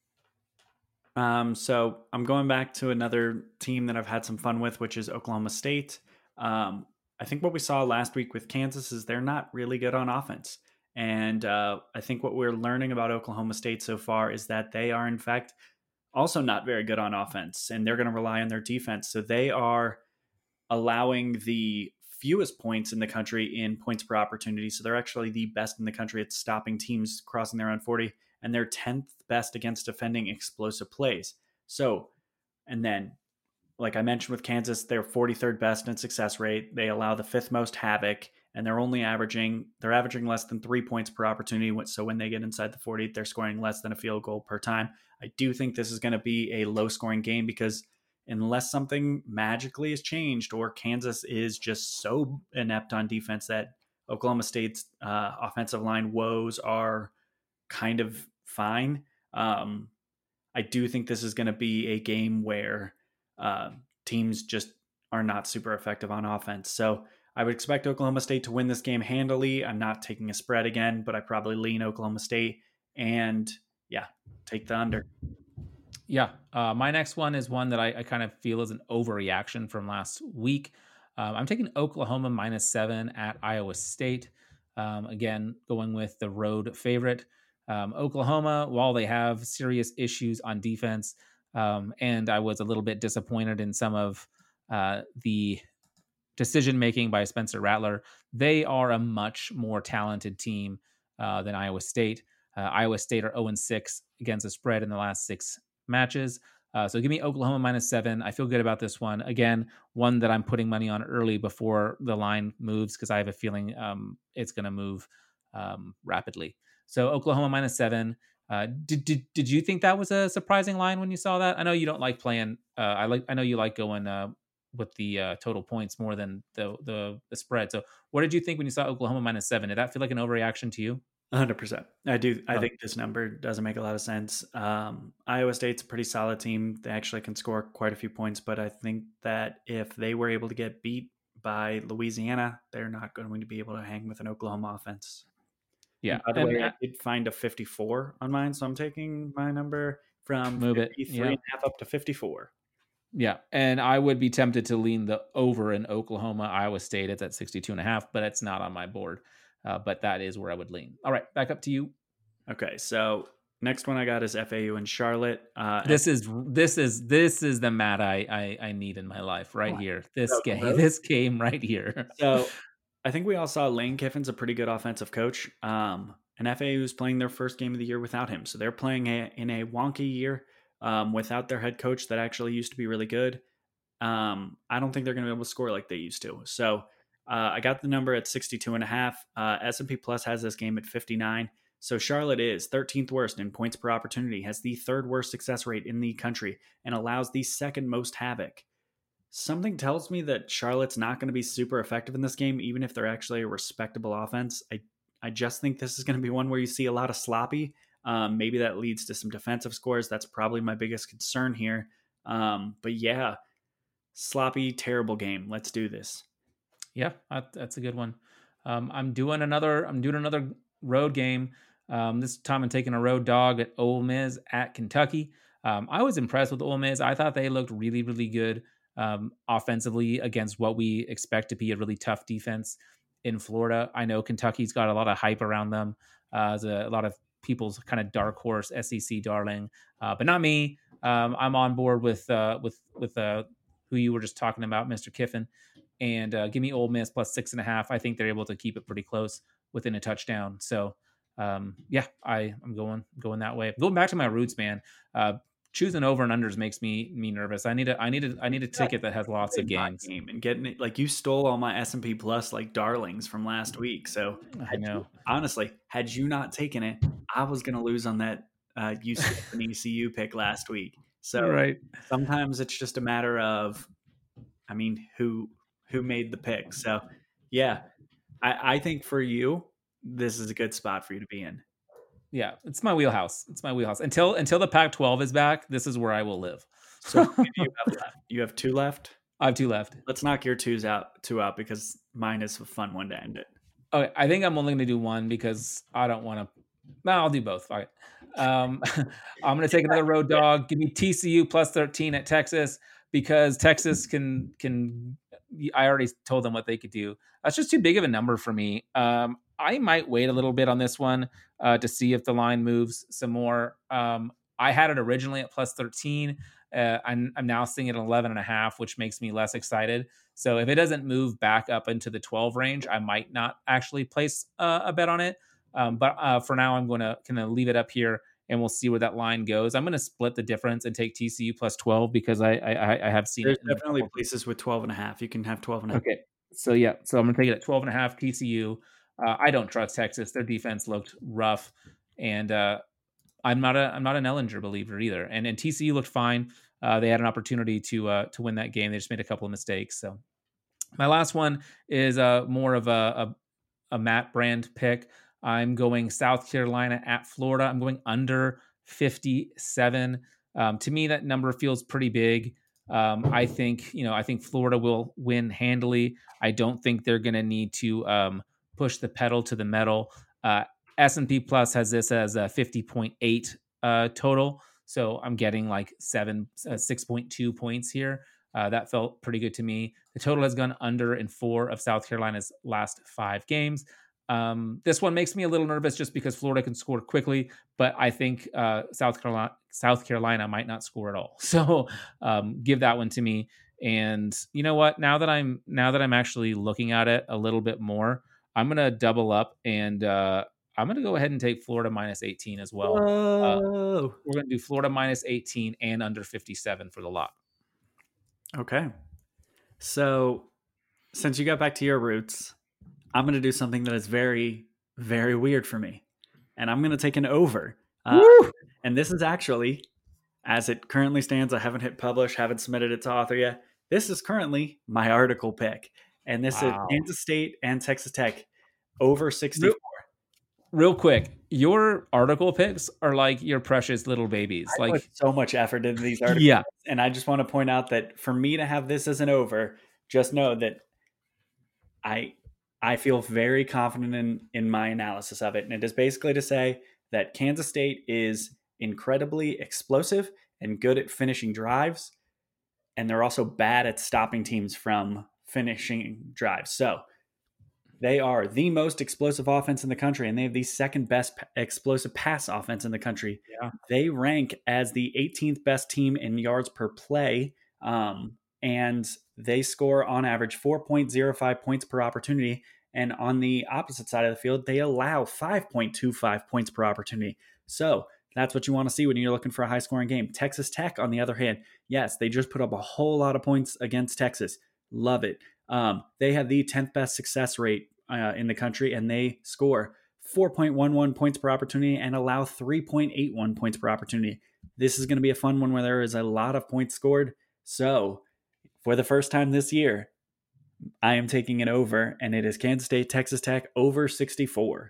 So I'm going back to another team that I've had some fun with, which is Oklahoma State. I think what we saw last week with Kansas is they're not really good on offense. And I think what we're learning about Oklahoma State so far is that they are, in fact, also not very good on offense, and they're going to rely on their defense. So they are allowing the fewest points in the country in points per opportunity. So they're actually the best in the country at stopping teams crossing their own 40, and they're 10th best against defending explosive plays. So, and then, like I mentioned with Kansas, they're 43rd best in success rate. They allow the 5th most havoc, and they're averaging less than 3 points per opportunity. So when they get inside the 40, they're scoring less than a field goal per time. I do think this is going to be a low scoring game because unless something magically has changed or Kansas is just so inept on defense that Oklahoma State's offensive line woes are kind of fine, I do think this is going to be a game where teams just are not super effective on offense. So I would expect Oklahoma State to win this game handily. I'm not taking a spread again, but I probably lean Oklahoma State and take the under. Yeah. My next one is one that I kind of feel is an overreaction from last week. I'm taking Oklahoma -7 at Iowa State. Again, going with the road favorite. Oklahoma, while they have serious issues on defense, and I was a little bit disappointed in some of the decision-making by Spencer Rattler, they are a much more talented team than Iowa State. Iowa State are 0-6 against the spread in the last 6 matches. So give me Oklahoma -7. I feel good about this one. Again, one that I'm putting money on early before the line moves because I have a feeling it's going to move rapidly. So Oklahoma -7. Did you think that was a surprising line when you saw that? I know you don't like playing. I know you like going with the total points more than the spread. So what did you think when you saw Oklahoma -7? Did that feel like an overreaction to you? 100%. I do. I think this number doesn't make a lot of sense. Iowa State's a pretty solid team. They actually can score quite a few points, but I think that if they were able to get beat by Louisiana, they're not going to be able to hang with an Oklahoma offense. Yeah. And by the way, I did find a 54 on mine, so I'm taking my number from 53.5 up to 54. Yeah, and I would be tempted to lean the over in Oklahoma, Iowa State. It's at 62.5, but it's not on my board. But that is where I would lean. All right, back up to you. Okay, so next one I got is FAU and Charlotte. This is the Matt I need in my life right here. This game right here. So I think we all saw Lane Kiffin's a pretty good offensive coach. And FAU is playing their first game of the year without him. So they're playing in a wonky year without their head coach that actually used to be really good. I don't think they're going to be able to score like they used to. So I got the number at 62.5. S&P Plus has this game at 59. So Charlotte is 13th worst in points per opportunity, has the third worst success rate in the country, and allows the second most havoc. Something tells me that Charlotte's not going to be super effective in this game, even if they're actually a respectable offense. I just think this is going to be one where you see a lot of sloppy. Maybe that leads to some defensive scores. That's probably my biggest concern here. But yeah, sloppy, terrible game. Let's do this. Yeah, that's a good one. I'm doing another road game. This time I'm taking a road dog at Ole Miss at Kentucky. I was impressed with Ole Miss. I thought they looked really, really good offensively against what we expect to be a really tough defense in Florida. I know Kentucky's got a lot of hype around them. There's a lot of people's kind of dark horse SEC darling, but not me. I'm on board with who you were just talking about, Mr. Kiffin, and give me Ole Miss plus 6.5. I think they're able to keep it pretty close within a touchdown. So yeah, I'm going that way. Going back to my roots, man. Choosing over and unders makes me nervous. I need a ticket that has lots of games. And getting it, like, you stole all my S&P Plus like darlings from last week. So I know. Honestly, had you not taken it, I was going to lose on that UCF and ECU pick last week. So right. Sometimes it's just a matter of, who made the pick. So yeah, I think for you, this is a good spot for you to be in. Yeah, it's my wheelhouse. Until the Pac-12 is back, this is where I will live. So how many do you have left? You have 2 left? I have 2 left. Let's knock your two out because mine is a fun one to end it. Okay, I think I'm only going to do one because I don't want to. No, I'll do both. All right. I'm going to take another road dog. Give me TCU plus 13 at Texas because Texas can. I already told them what they could do. That's just too big of a number for me. I might wait a little bit on this one to see if the line moves some more. I had it originally at plus 13. I'm now seeing it at 11.5, which makes me less excited. So if it doesn't move back up into the 12 range, I might not actually place a bet on it. But for now, I'm going to kind of leave it up here and we'll see where that line goes. I'm going to split the difference and take TCU plus 12 because I have seen There's definitely places with 12.5. You can have 12.5. Okay. So yeah, so I'm going to take it at 12.5 TCU. I don't trust Texas. Their defense looked rough, and I'm not an Ellinger believer either. And TCU looked fine. They had an opportunity to win that game. They just made a couple of mistakes. So my last one is more of a Matt Brand pick. I'm going South Carolina at Florida. I'm going under 57. To me, that number feels pretty big. I think Florida will win handily. I don't think they're going to need to push the pedal to the metal. S&P Plus has this as a 50.8 total. So I'm getting like 6.2 points here. That felt pretty good to me. The total has gone under in 4 of South Carolina's last 5 games. This one makes me a little nervous just because Florida can score quickly, but I think South Carolina might not score at all. So give that one to me. And you know what? Now that I'm actually looking at it a little bit more, I'm gonna double up and I'm gonna go ahead and take Florida minus 18 as well. We're gonna do Florida minus 18 and under 57 for the lot. Okay. So since you got back to your roots, I'm going to do something that is very, very weird for me. And I'm going to take an over. And this is actually, as it currently stands, I haven't hit publish, haven't submitted it to author yet. This is currently my article pick. And this is Kansas State and Texas Tech over 64. Real quick, your article picks are like your precious little babies. I put so much effort into these articles. Yeah. And I just want to point out that for me to have this as an over, just know that I feel very confident in my analysis of it. And it is basically to say that Kansas State is incredibly explosive and good at finishing drives. And they're also bad at stopping teams from finishing drives. So they are the most explosive offense in the country, and they have the second best explosive pass offense in the country. Yeah. They rank as the 18th best team in yards per play. And they score on average 4.05 points per opportunity. And on the opposite side of the field, they allow 5.25 points per opportunity. So That's what you want to see when you're looking for a high-scoring game. Texas Tech, on the other hand, yes, they just put up a whole lot of points against Texas. Love it. They have the 10th best success rate in the country, and they score 4.11 points per opportunity and allow 3.81 points per opportunity. This is going to be a fun one where there is a lot of points scored. So, for the first time this year, I am taking it over, and it is Kansas State, Texas Tech over 64.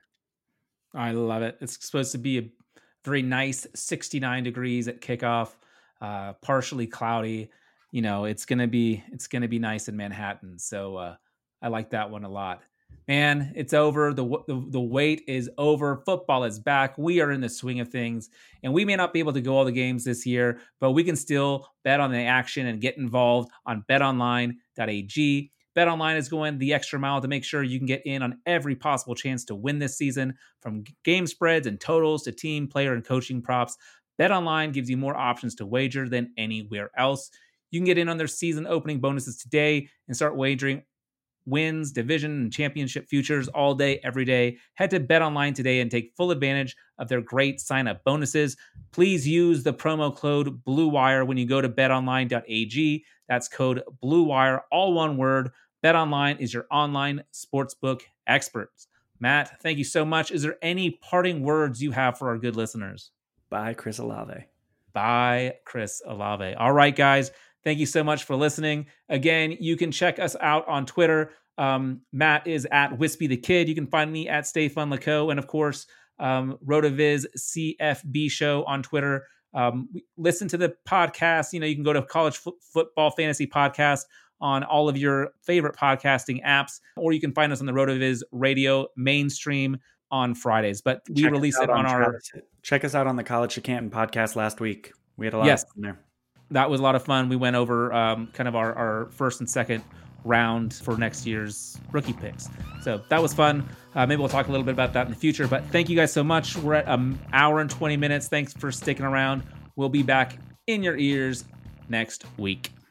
I love it. It's supposed to be a very nice 69 degrees at kickoff, partially cloudy. You know, it's gonna be nice in Manhattan. So I like that one a lot. Man, it's over. The wait is over. Football is back. We are in the swing of things, and we may not be able to go all the games this year, but we can still bet on the action and get involved on betonline.ag. BetOnline is going the extra mile to make sure you can get in on every possible chance to win this season, from game spreads and totals to team, player, and coaching props. BetOnline gives you more options to wager than anywhere else. You can get in on their season opening bonuses today and start wagering wins, division, and championship futures all day, every day. Head to BetOnline today and take full advantage of their great sign-up bonuses. Please use the promo code BLUEWIRE when you go to betonline.ag. That's code BLUEWIRE, all one word. BetOnline is your online sportsbook experts. Matt, thank you so much. Is there any parting words you have for our good listeners? Bye, Chris Olave. Bye, Chris Olave. All right, guys. Thank you so much for listening. Again, you can check us out on Twitter. Matt is at Wispy the Kid. You can find me at Stay Fun Laco. And of course, RotoViz CFB Show on Twitter. Listen to the podcast. You know, you can go to College Football Fantasy Podcast on all of your favorite podcasting apps, or you can find us on the RotoViz Radio mainstream on Fridays. But we release it on our... Check us out on the College to Canton podcast last week. We had a lot of fun there. That was a lot of fun. We went over kind of our first and second round for next year's rookie picks. So that was fun. Maybe we'll talk a little bit about that in the future. But thank you guys so much. We're at an hour and 20 minutes. Thanks for sticking around. We'll be back in your ears next week.